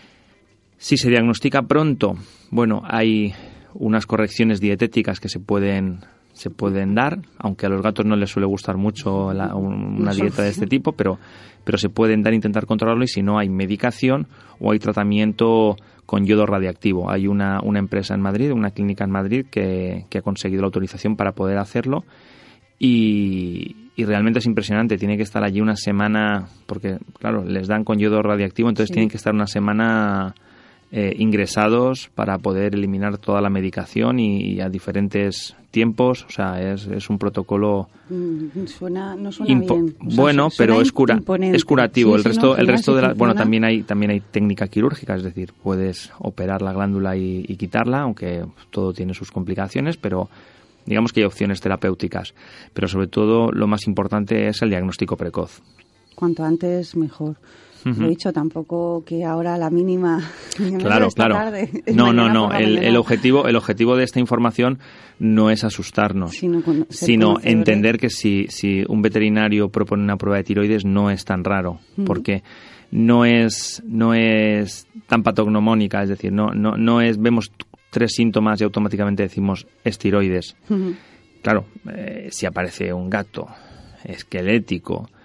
Si se diagnostica pronto, bueno, hay unas correcciones dietéticas que se pueden dar, aunque a los gatos no les suele gustar mucho una dieta de este tipo, pero se pueden dar, intentar controlarlo, y si no, hay medicación o hay tratamiento con yodo radiactivo. Hay una empresa en Madrid, una clínica en Madrid que ha conseguido la autorización para poder hacerlo, y realmente es impresionante. Tiene que estar allí una semana, porque claro, les dan con yodo radiactivo, entonces tienen que estar una semana ingresados para poder eliminar toda la medicación y a diferentes tiempos. O sea, es un protocolo no suena bien. Bueno, pero es curativo. Sí, el resto de la, bueno, también hay técnica quirúrgica, es decir, puedes operar la glándula y quitarla, aunque todo tiene sus complicaciones, pero digamos que hay opciones terapéuticas. Pero sobre todo lo más importante es el diagnóstico precoz. Cuanto antes mejor. Lo he dicho, tampoco que ahora a la mínima claro. Tarde, no. El objetivo de esta información no es asustarnos, sino entender que si un veterinario propone una prueba de tiroides no es tan raro, porque no es tan patognomónica, es decir, no es vemos 3 síntomas y automáticamente decimos es tiroides. Claro, si aparece un gato esquelético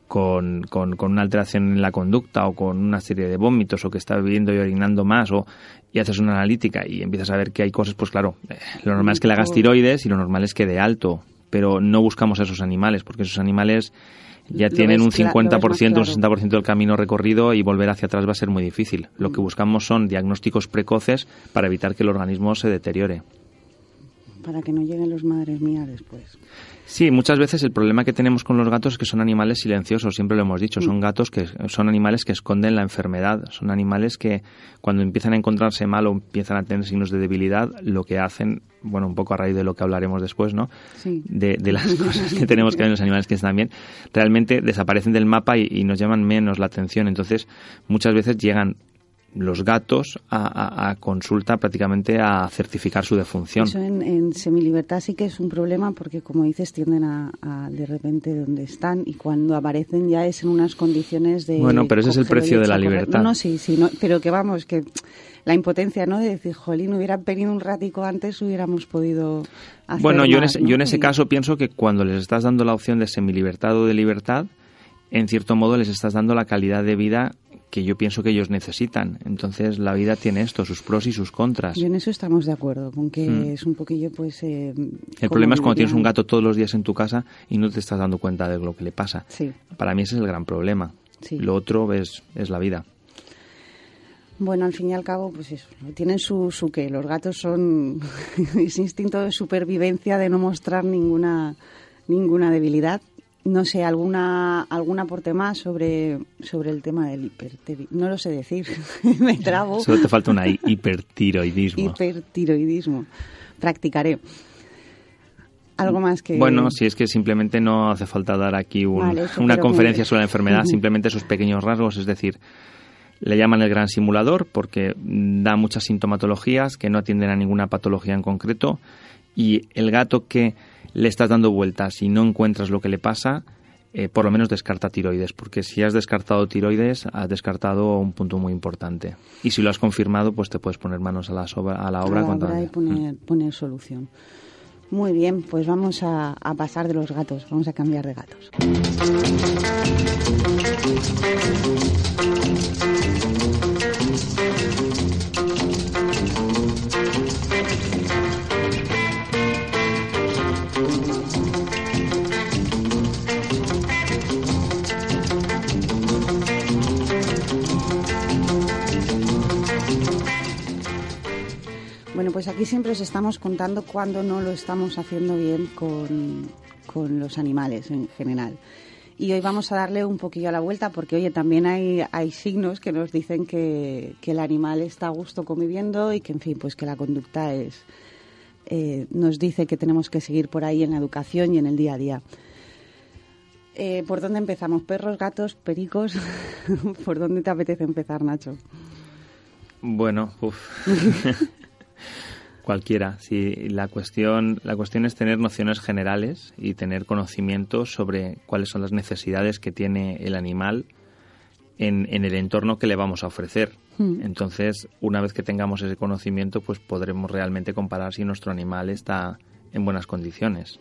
con una alteración en la conducta o con una serie de vómitos o que está bebiendo y orinando más y haces una analítica y empiezas a ver que hay cosas, pues claro, lo normal es que le hagas tiroides y lo normal es que de alto, pero no buscamos a esos animales porque esos animales ya tienen un 50%, un 60% del camino recorrido y volver hacia atrás va a ser muy difícil. Lo que buscamos son diagnósticos precoces para evitar que el organismo se deteriore. Para que no lleguen los madres mías después. Sí, muchas veces el problema que tenemos con los gatos es que son animales silenciosos, siempre lo hemos dicho, son animales que esconden la enfermedad, son animales que cuando empiezan a encontrarse mal o empiezan a tener signos de debilidad, lo que hacen, bueno, un poco a raíz de lo que hablaremos después, ¿no? Sí. De las cosas que tenemos que ver en los animales que están bien, realmente desaparecen del mapa y nos llaman menos la atención, entonces muchas veces llegan los gatos a consulta prácticamente a certificar su defunción. Eso en semilibertad sí que es un problema porque, como dices, tienden a de repente donde están y cuando aparecen ya es en unas condiciones de... Bueno, pero ese es el precio de la libertad. No, sí, no, pero que vamos, que la impotencia, ¿no? De decir, jolín, hubiera venido un ratico antes, hubiéramos podido hacer Bueno, yo más, en ese caso pienso que cuando les estás dando la opción de semilibertad o de libertad, en cierto modo les estás dando la calidad de vida que yo pienso que ellos necesitan. Entonces la vida tiene esto, sus pros y sus contras. Y en eso estamos de acuerdo, con que es un poquillo pues... el problema es cuando tienes un gato todos los días en tu casa y no te estás dando cuenta de lo que le pasa. Sí. Para mí ese es el gran problema. Sí. Lo otro es la vida. Bueno, al fin y al cabo, pues eso, tienen su qué. Los gatos son ese instinto de supervivencia de no mostrar ninguna debilidad. No sé, algún aporte más sobre el tema del hipertiroidismo. No lo sé decir, me trabo. Solo te falta una hipertiroidismo. Hipertiroidismo. Practicaré. ¿Algo más que...? Bueno, si es que simplemente no hace falta dar aquí una conferencia sobre la enfermedad, simplemente esos pequeños rasgos, es decir, le llaman el gran simulador porque da muchas sintomatologías que no atienden a ninguna patología en concreto y el gato que le estás dando vueltas y no encuentras lo que le pasa, por lo menos descarta tiroides, porque si has descartado tiroides, has descartado un punto muy importante. Y si lo has confirmado, pues te puedes poner manos a la obra y poner solución. Muy bien, pues vamos a pasar de los gatos, vamos a cambiar de gatos. Bueno, pues aquí siempre os estamos contando cuando no lo estamos haciendo bien con los animales en general. Y hoy vamos a darle un poquillo a la vuelta porque, oye, también hay signos que nos dicen que el animal está a gusto conviviendo y que, en fin, pues que la conducta nos dice que tenemos que seguir por ahí en la educación y en el día a día. ¿Por dónde empezamos? ¿Perros, gatos, pericos? ¿Por dónde te apetece empezar, Nacho? Bueno, cualquiera. Sí, la cuestión es tener nociones generales y tener conocimiento sobre cuáles son las necesidades que tiene el animal en el entorno que le vamos a ofrecer. Entonces, una vez que tengamos ese conocimiento, pues podremos realmente comparar si nuestro animal está en buenas condiciones.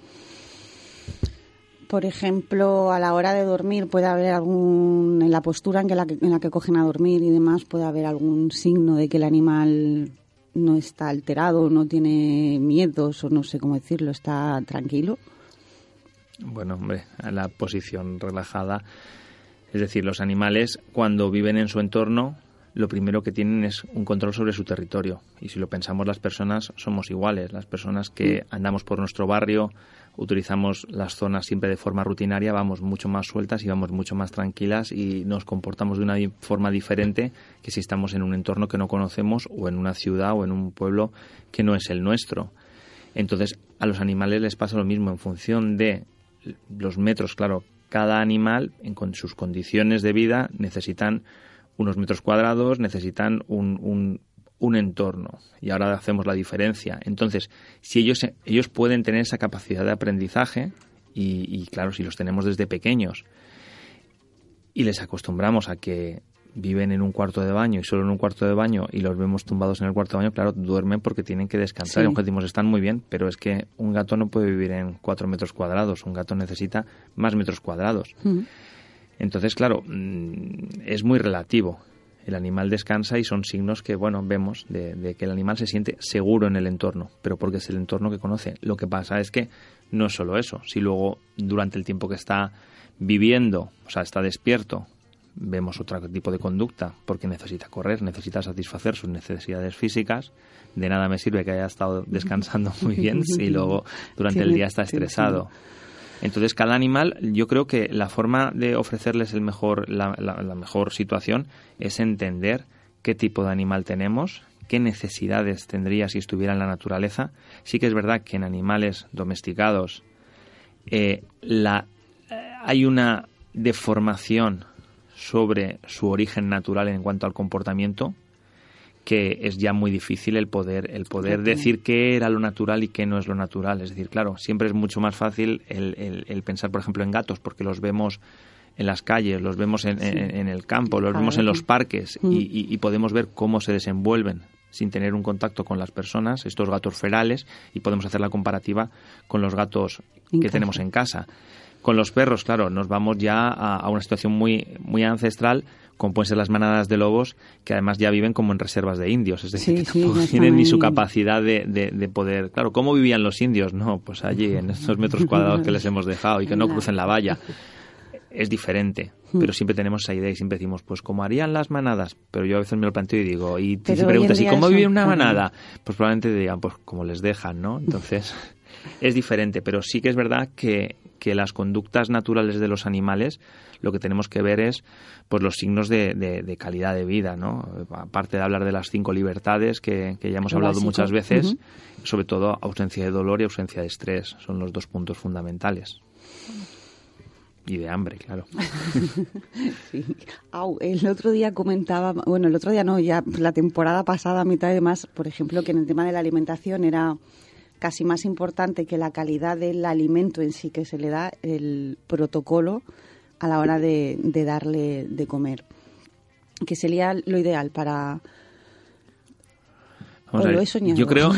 Por ejemplo, a la hora de dormir puede haber en la postura en la que cogen a dormir y demás, puede haber algún signo de que el animal no está alterado, no tiene miedos o no sé cómo decirlo, está tranquilo. Bueno, hombre, la posición relajada, es decir, los animales cuando viven en su entorno, lo primero que tienen es un control sobre su territorio. Y si lo pensamos, las personas somos iguales. Las personas que andamos por nuestro barrio, utilizamos las zonas siempre de forma rutinaria, vamos mucho más sueltas y vamos mucho más tranquilas y nos comportamos de una forma diferente que si estamos en un entorno que no conocemos o en una ciudad o en un pueblo que no es el nuestro. Entonces, a los animales les pasa lo mismo en función de los metros. Claro, cada animal, con sus condiciones de vida, necesitan unos metros cuadrados, necesitan un entorno. Y ahora hacemos la diferencia. Entonces, si ellos pueden tener esa capacidad de aprendizaje, y claro, si los tenemos desde pequeños y les acostumbramos a que viven en un cuarto de baño y solo en un cuarto de baño y los vemos tumbados en el cuarto de baño, claro, duermen porque tienen que descansar. Sí. Y aunque decimos están muy bien, pero es que un gato no puede vivir en 4 metros cuadrados. Un gato necesita más metros cuadrados. Entonces, claro, es muy relativo. El animal descansa y son signos que, bueno, vemos de que el animal se siente seguro en el entorno, pero porque es el entorno que conoce. Lo que pasa es que no es solo eso. Si luego, durante el tiempo que está viviendo, o sea, está despierto, vemos otro tipo de conducta, porque necesita correr, necesita satisfacer sus necesidades físicas, de nada me sirve que haya estado descansando muy bien si luego durante el día está estresado. Entonces, cada animal, yo creo que la forma de ofrecerles la mejor situación es entender qué tipo de animal tenemos, qué necesidades tendría si estuviera en la naturaleza. Sí que es verdad que en animales domesticados hay una deformación sobre su origen natural en cuanto al comportamiento, que es ya muy difícil el poder decir qué era lo natural y qué no es lo natural. Es decir, claro, siempre es mucho más fácil el pensar, por ejemplo, en gatos, porque los vemos en las calles, los vemos en el campo, los vemos en los parques y podemos ver cómo se desenvuelven sin tener un contacto con las personas, estos gatos ferales, y podemos hacer la comparativa con los gatos que tenemos en casa. Con los perros, claro, nos vamos ya a una situación muy, muy ancestral, como pueden ser las manadas de lobos, que además ya viven como en reservas de indios, es decir, que tampoco tienen ni su capacidad de poder... Claro, ¿cómo vivían los indios? No, pues allí, en estos metros cuadrados que les hemos dejado y que no crucen la valla. Es diferente, pero siempre tenemos esa idea y siempre decimos, pues como harían las manadas, pero yo a veces me lo planteo y digo, y si preguntas, ¿y cómo vive una manada? Pues probablemente te digan, pues como les dejan, ¿no? Entonces, es diferente, pero sí que es verdad que las conductas naturales de los animales, lo que tenemos que ver es pues los signos de calidad de vida, ¿no? Aparte de hablar de las 5 libertades que ya hemos hablado muchas veces, sobre todo ausencia de dolor y ausencia de estrés, son los 2 puntos fundamentales. Y de hambre, claro. Sí. El otro día comentaba, bueno, el otro día no, ya la temporada pasada, a mitad de más, por ejemplo, que en el tema de la alimentación era casi más importante que la calidad del alimento en sí que se le da, el protocolo a la hora de darle de comer, que sería lo ideal para... Vamos a ver, lo he soñado. Yo creo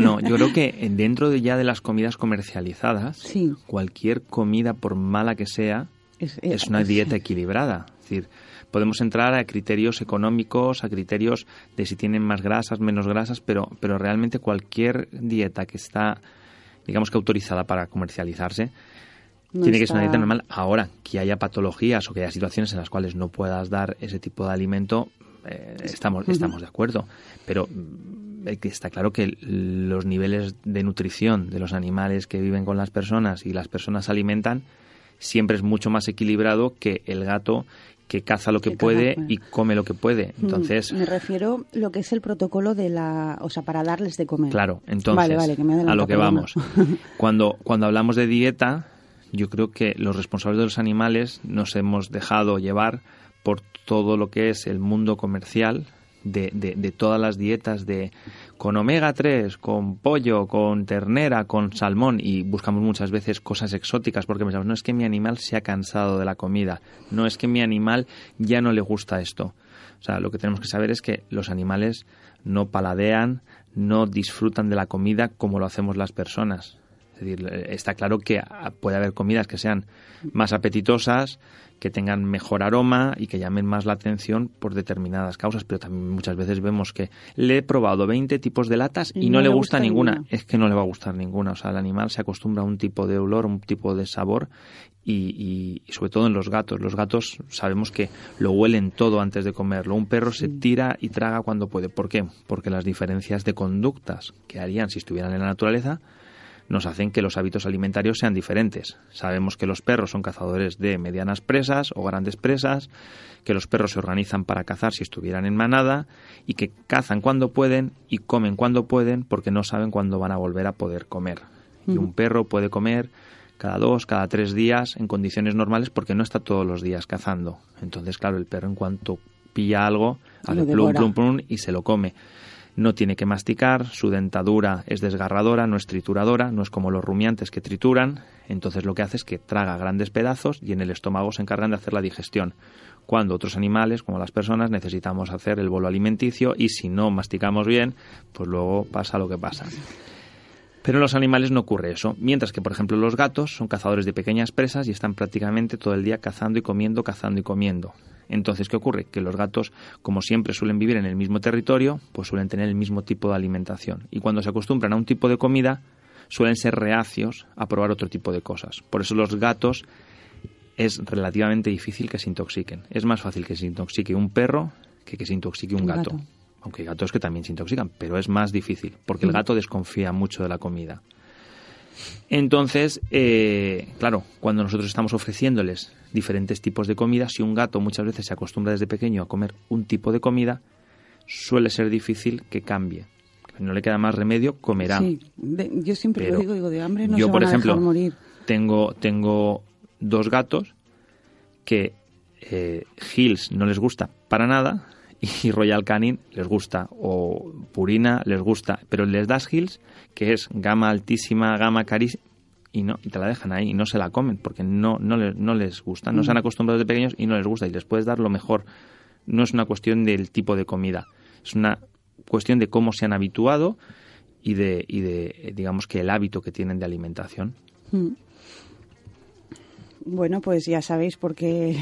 que dentro de las comidas comercializadas, cualquier comida, por mala que sea, es una dieta equilibrada. Es decir, podemos entrar a criterios económicos, a criterios de si tienen más grasas, menos grasas, pero realmente cualquier dieta que está, digamos que autorizada para comercializarse, tiene que ser una dieta normal. Ahora, que haya patologías o que haya situaciones en las cuales no puedas dar ese tipo de alimento, estamos de acuerdo. Pero está claro que los niveles de nutrición de los animales que viven con las personas y las personas se alimentan siempre es mucho más equilibrado que el gato que caza lo que puede y come lo que puede. Entonces, me refiero lo que es el protocolo para darles de comer. Claro, entonces, vale, que me adelanto, a lo que vamos. Cuando hablamos de dieta, yo creo que los responsables de los animales nos hemos dejado llevar por todo lo que es el mundo comercial de todas las dietas con omega 3, con pollo, con ternera, con salmón, y buscamos muchas veces cosas exóticas porque pensamos, no es que mi animal se ha cansado de la comida, no es que mi animal ya no le gusta esto. O sea, lo que tenemos que saber es que los animales no paladean, no disfrutan de la comida como lo hacemos las personas. Es decir, está claro que puede haber comidas que sean más apetitosas, que tengan mejor aroma y que llamen más la atención por determinadas causas, pero también muchas veces vemos que le he probado 20 tipos de latas y no le gusta ninguna. Es que no le va a gustar ninguna. O sea, el animal se acostumbra a un tipo de olor, un tipo de sabor y sobre todo en los gatos. Los gatos sabemos que lo huelen todo antes de comerlo. Un perro se tira y traga cuando puede. ¿Por qué? Porque las diferencias de conductas que harían si estuvieran en la naturaleza nos hacen que los hábitos alimentarios sean diferentes. Sabemos que los perros son cazadores de medianas presas o grandes presas, que los perros se organizan para cazar si estuvieran en manada y que cazan cuando pueden y comen cuando pueden porque no saben cuándo van a volver a poder comer. Y un perro puede comer cada 2, cada 3 días en condiciones normales porque no está todos los días cazando. Entonces, claro, el perro en cuanto pilla algo, hace plum, plum, plum y se lo come. No tiene que masticar, su dentadura es desgarradora, no es trituradora, no es como los rumiantes que trituran. Entonces lo que hace es que traga grandes pedazos y en el estómago se encargan de hacer la digestión. Cuando otros animales, como las personas, necesitamos hacer el bolo alimenticio y si no masticamos bien, pues luego pasa lo que pasa. Pero en los animales no ocurre eso. Mientras que, por ejemplo, los gatos son cazadores de pequeñas presas y están prácticamente todo el día cazando y comiendo, cazando y comiendo. Entonces, ¿qué ocurre? Que los gatos, como siempre suelen vivir en el mismo territorio, pues suelen tener el mismo tipo de alimentación. Y cuando se acostumbran a un tipo de comida, suelen ser reacios a probar otro tipo de cosas. Por eso los gatos es relativamente difícil que se intoxiquen. Es más fácil que se intoxique un perro que se intoxique un gato. Aunque hay gatos que también se intoxican, pero es más difícil, porque el gato desconfía mucho de la comida. Entonces, claro, cuando nosotros estamos ofreciéndoles diferentes tipos de comida, si un gato muchas veces se acostumbra desde pequeño a comer un tipo de comida, suele ser difícil que cambie. No le queda más remedio, comerá. Sí, yo siempre lo digo, de hambre no yo, se por van ejemplo, a dejar morir. Tengo 2 gatos que Hills no les gusta para nada y Royal Canin les gusta, o Purina les gusta, pero les das Hills, que es gama altísima, gama carísima, y te la dejan ahí y no se la comen porque no les gusta, no se han acostumbrado desde pequeños y no les gusta, y les puedes dar lo mejor. No es una cuestión del tipo de comida, es una cuestión de cómo se han habituado y de digamos que el hábito que tienen de alimentación. Bueno, pues ya sabéis por qué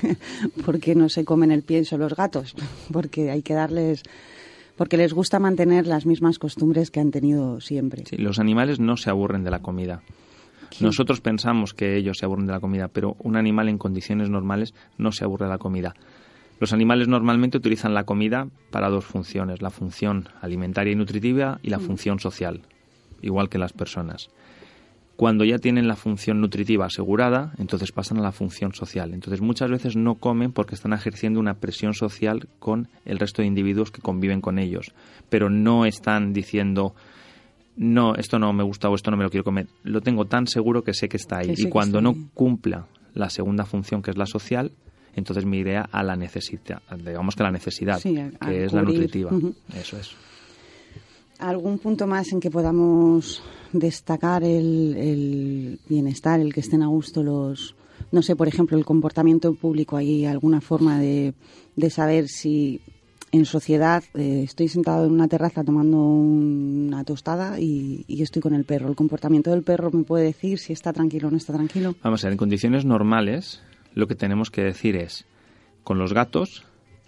no se comen el pienso los gatos, porque hay que darles, porque les gusta mantener las mismas costumbres que han tenido siempre. Sí, los animales no se aburren de la comida. Nosotros pensamos que ellos se aburren de la comida, pero un animal en condiciones normales no se aburre de la comida. Los animales normalmente utilizan la comida para 2 funciones, la función alimentaria y nutritiva y la función social, igual que las personas. Cuando ya tienen la función nutritiva asegurada, entonces pasan a la función social. Entonces muchas veces no comen porque están ejerciendo una presión social con el resto de individuos que conviven con ellos, pero no están diciendo, no, esto no me gusta o esto no me lo quiero comer. Lo tengo tan seguro que sé que está ahí. Y cuando no cumpla la segunda función, que es la social, entonces me iré a la necesidad, digamos que la necesidad, sí, que es la nutritiva. Eso es. ¿Algún punto más en que podamos destacar el bienestar, el que estén a gusto los, no sé, por ejemplo, el comportamiento público? ¿Hay alguna forma de saber si en sociedad estoy sentado en una terraza tomando una tostada y estoy con el perro? ¿El comportamiento del perro me puede decir si está tranquilo o no está tranquilo? Vamos a ver, en condiciones normales lo que tenemos que decir es, con los gatos,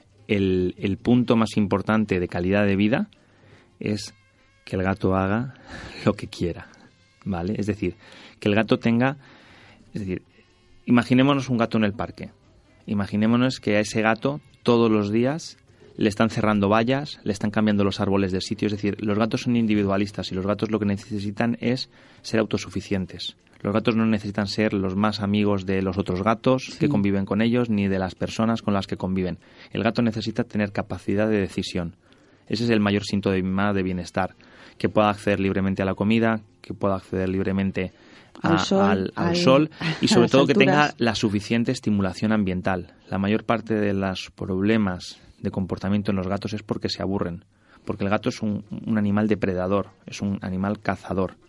el punto más importante de calidad de vida es que el gato haga lo que quiera, ¿vale? Es decir, que el gato tenga... Es decir, imaginémonos un gato en el parque. Imaginémonos que a ese gato todos los días le están cerrando vallas, le están cambiando los árboles de sitio. Es decir, los gatos son individualistas y los gatos lo que necesitan es ser autosuficientes. Los gatos no necesitan ser los más amigos de los otros gatos que conviven con ellos, ni de las personas con las que conviven. El gato necesita tener capacidad de decisión. Ese es el mayor síntoma de bienestar. Que pueda acceder libremente a la comida, que pueda acceder libremente al sol y sobre todo que tenga la suficiente estimulación ambiental. La mayor parte de los problemas de comportamiento en los gatos es porque se aburren, porque el gato es un animal depredador, es un animal cazador.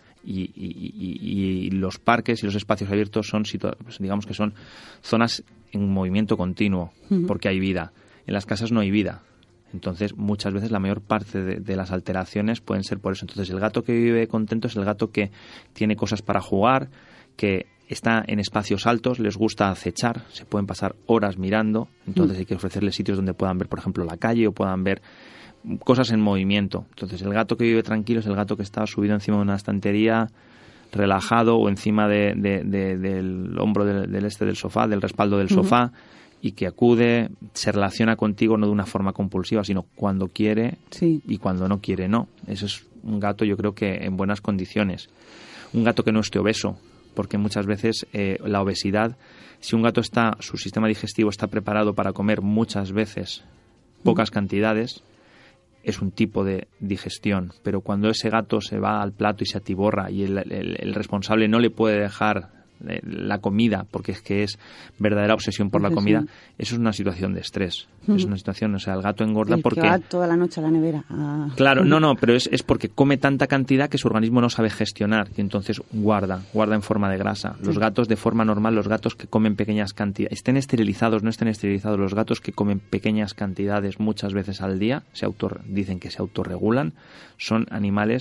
Y los parques y los espacios abiertos son, digamos que son zonas en movimiento continuo, porque hay vida. En las casas no hay vida. Entonces, muchas veces la mayor parte de las alteraciones pueden ser por eso. Entonces, el gato que vive contento es el gato que tiene cosas para jugar, que está en espacios altos, les gusta acechar, se pueden pasar horas mirando. Entonces, hay que ofrecerles sitios donde puedan ver, por ejemplo, la calle o puedan ver cosas en movimiento. Entonces, el gato que vive tranquilo es el gato que está subido encima de una estantería, relajado, o encima del hombro del sofá, del respaldo del sofá, y que acude, se relaciona contigo no de una forma compulsiva, sino cuando quiere y cuando no quiere no. Ese es un gato, yo creo que en buenas condiciones. Un gato que no esté obeso, porque muchas veces la obesidad, si un gato su sistema digestivo está preparado para comer muchas veces pocas cantidades, es un tipo de digestión. Pero cuando ese gato se va al plato y se atiborra y el responsable no le puede dejar la comida, porque es que es verdadera obsesión por la comida, eso es una situación de estrés. Es una situación, o sea, el gato engorda porque... que va toda la noche a la nevera. Claro, no, pero es porque come tanta cantidad que su organismo no sabe gestionar y entonces guarda en forma de grasa. Los gatos de forma normal, los gatos que comen pequeñas cantidades, estén esterilizados, no estén esterilizados, los gatos que comen pequeñas cantidades muchas veces al día, dicen que se autorregulan, son animales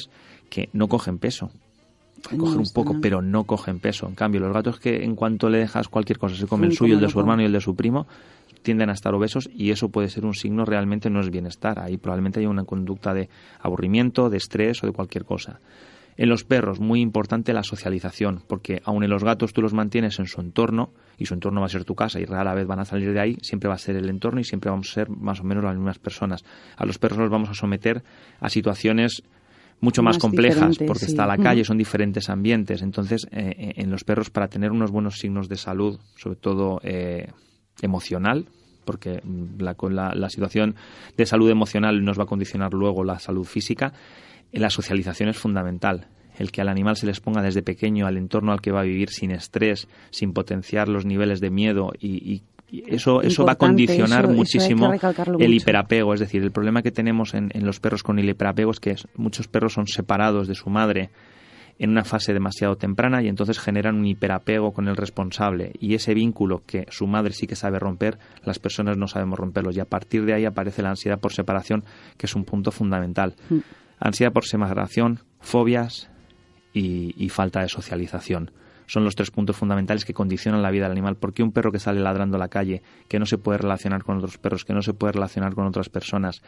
que no cogen peso. Pueden coger un poco, pero no cogen peso. En cambio, los gatos que en cuanto le dejas cualquier cosa, se comen el suyo, el de su hermano y el de su primo, tienden a estar obesos, y eso puede ser un signo realmente no es bienestar. Ahí probablemente hay una conducta de aburrimiento, de estrés o de cualquier cosa. En los perros, muy importante la socialización, porque aun en los gatos tú los mantienes en su entorno, y su entorno va a ser tu casa, y rara vez van a salir de ahí, siempre va a ser el entorno y siempre vamos a ser más o menos las mismas personas. A los perros los vamos a someter a situaciones mucho más complejas, porque está la calle, son diferentes ambientes. Entonces, en los perros, para tener unos buenos signos de salud, sobre todo emocional, porque la situación de salud emocional nos va a condicionar luego la salud física, la socialización es fundamental. El que al animal se les ponga desde pequeño al entorno al que va a vivir sin estrés, sin potenciar los niveles de miedo, y eso va a condicionar muchísimo el hiperapego. Es decir, el problema que tenemos en los perros con el hiperapego es que muchos perros son separados de su madre en una fase demasiado temprana, y entonces generan un hiperapego con el responsable, y ese vínculo que su madre sí que sabe romper, las personas no sabemos romperlos, y a partir de ahí aparece la ansiedad por separación, que es un punto fundamental. Ansiedad por separación, fobias y falta de socialización. Son los 3 puntos fundamentales que condicionan la vida del animal. Porque un perro que sale ladrando a la calle, que no se puede relacionar con otros perros, que no se puede relacionar con otras personas,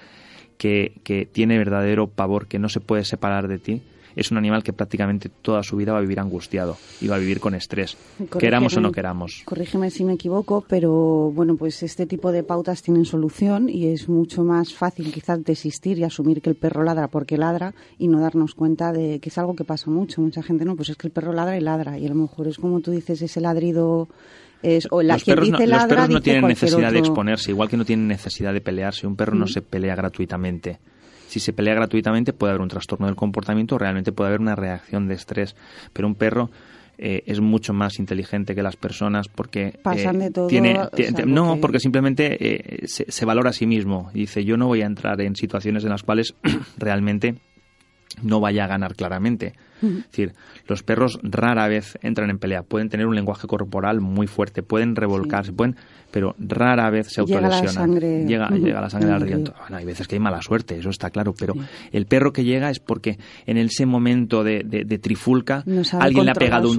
que tiene verdadero pavor, que no se puede separar de ti, es un animal que prácticamente toda su vida va a vivir angustiado y va a vivir con estrés, queramos o no queramos. Corrígeme si me equivoco, pero bueno, pues este tipo de pautas tienen solución, y es mucho más fácil quizás desistir y asumir que el perro ladra porque ladra, y no darnos cuenta de que es algo que pasa mucho. Mucha gente, no, pues es que el perro ladra, y a lo mejor es como tú dices, ese ladrido... Los perros no tienen necesidad de exponerse, igual que no tienen necesidad de pelearse. Un perro no se pelea gratuitamente. Si se pelea gratuitamente puede haber un trastorno del comportamiento, realmente puede haber una reacción de estrés, pero un perro es mucho más inteligente que las personas, porque pasan de todo, porque simplemente se valora a sí mismo. Dice, yo no voy a entrar en situaciones en las cuales realmente no vaya a ganar claramente. Es decir, los perros rara vez entran en pelea. Pueden tener un lenguaje corporal muy fuerte, pueden revolcarse, pero rara vez se autolesionan. Llega la sangre al río. Bueno, hay veces que hay mala suerte, eso está claro, pero el perro que llega es porque en ese momento de trifulca alguien le ha pegado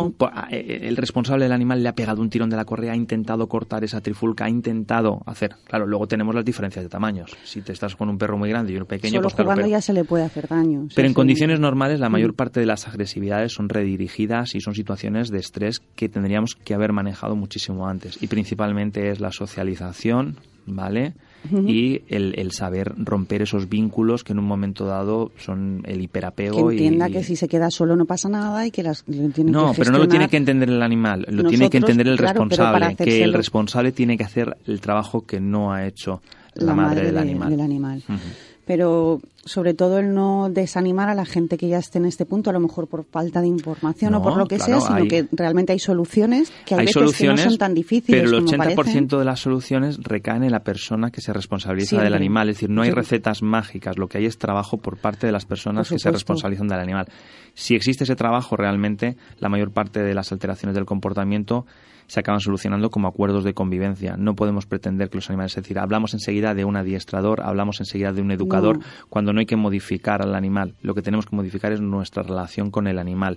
el responsable del animal le ha pegado un tirón de la correa, ha intentado cortar esa trifulca, ha intentado hacer. Claro, luego tenemos las diferencias de tamaños. Si te estás con un perro muy grande y uno pequeño, solo jugando ya se le puede hacer daño. Pero en condiciones normales la mayor parte de las agresividades son redirigidas y son situaciones de estrés que tendríamos que haber manejado muchísimo antes, y principalmente es la socialización, ¿vale? Y el saber romper esos vínculos que en un momento dado son el hiperapego. Que entienda que si se queda solo no pasa nada y que las tiene que gestionar. Pero no lo tiene que entender el animal, lo tiene que entender el responsable, que el responsable tiene que hacer el trabajo que no ha hecho la madre del animal. Pero sobre todo el no desanimar a la gente que ya esté en este punto, a lo mejor por falta de información o por lo que sea, sino que realmente hay soluciones, que hay veces que no son tan difíciles. Pero el 80% parecen. de las soluciones recaen en la persona que se responsabiliza del animal. Es decir, no hay recetas mágicas, lo que hay es trabajo por parte de las personas que se responsabilizan del animal. Si existe ese trabajo, realmente la mayor parte de las alteraciones del comportamiento se acaban solucionando como acuerdos de convivencia. No podemos pretender que los animales, es decir, hablamos enseguida de un adiestrador, hablamos enseguida de un educador, cuando no hay que modificar al animal. Lo que tenemos que modificar es nuestra relación con el animal.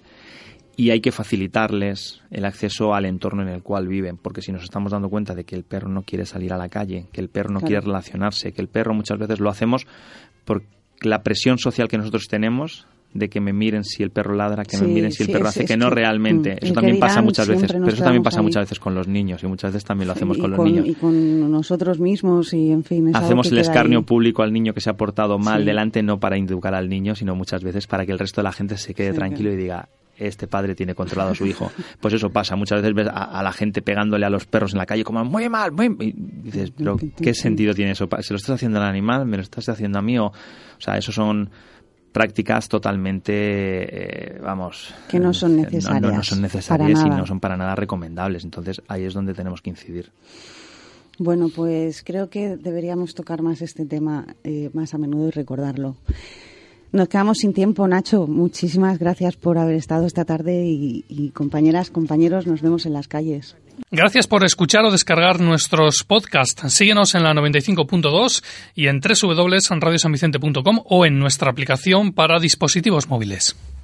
Y hay que facilitarles el acceso al entorno en el cual viven, porque si nos estamos dando cuenta de que el perro no quiere salir a la calle, que el perro no quiere relacionarse, que el perro muchas veces lo hacemos por la presión social que nosotros tenemos de que me miren si el perro ladra, que me miren si el perro hace, que no realmente. Eso también pasa muchas veces, pero eso también pasa muchas veces con los niños, y muchas veces también lo hacemos con los niños. Y con nosotros mismos, y en fin. Hacemos el escarnio público al niño que se ha portado mal delante, no para educar al niño, sino muchas veces para que el resto de la gente se quede tranquilo y diga, este padre tiene controlado a su hijo. Pues eso pasa, muchas veces ves a la gente pegándole a los perros en la calle como muy mal, y dices, pero ¿qué sentido tiene eso? ¿Se lo estás haciendo al animal? ¿Me lo estás haciendo a mí? O sea, eso son prácticas totalmente, que no son necesarias. No son necesarias y no son para nada recomendables. Entonces ahí es donde tenemos que incidir. Bueno, pues creo que deberíamos tocar más este tema más a menudo y recordarlo. Nos quedamos sin tiempo, Nacho. Muchísimas gracias por haber estado esta tarde y compañeras, compañeros, nos vemos en las calles. Gracias por escuchar o descargar nuestros podcasts. Síguenos en la 95.2 y en www.radiosanvicente.com o en nuestra aplicación para dispositivos móviles.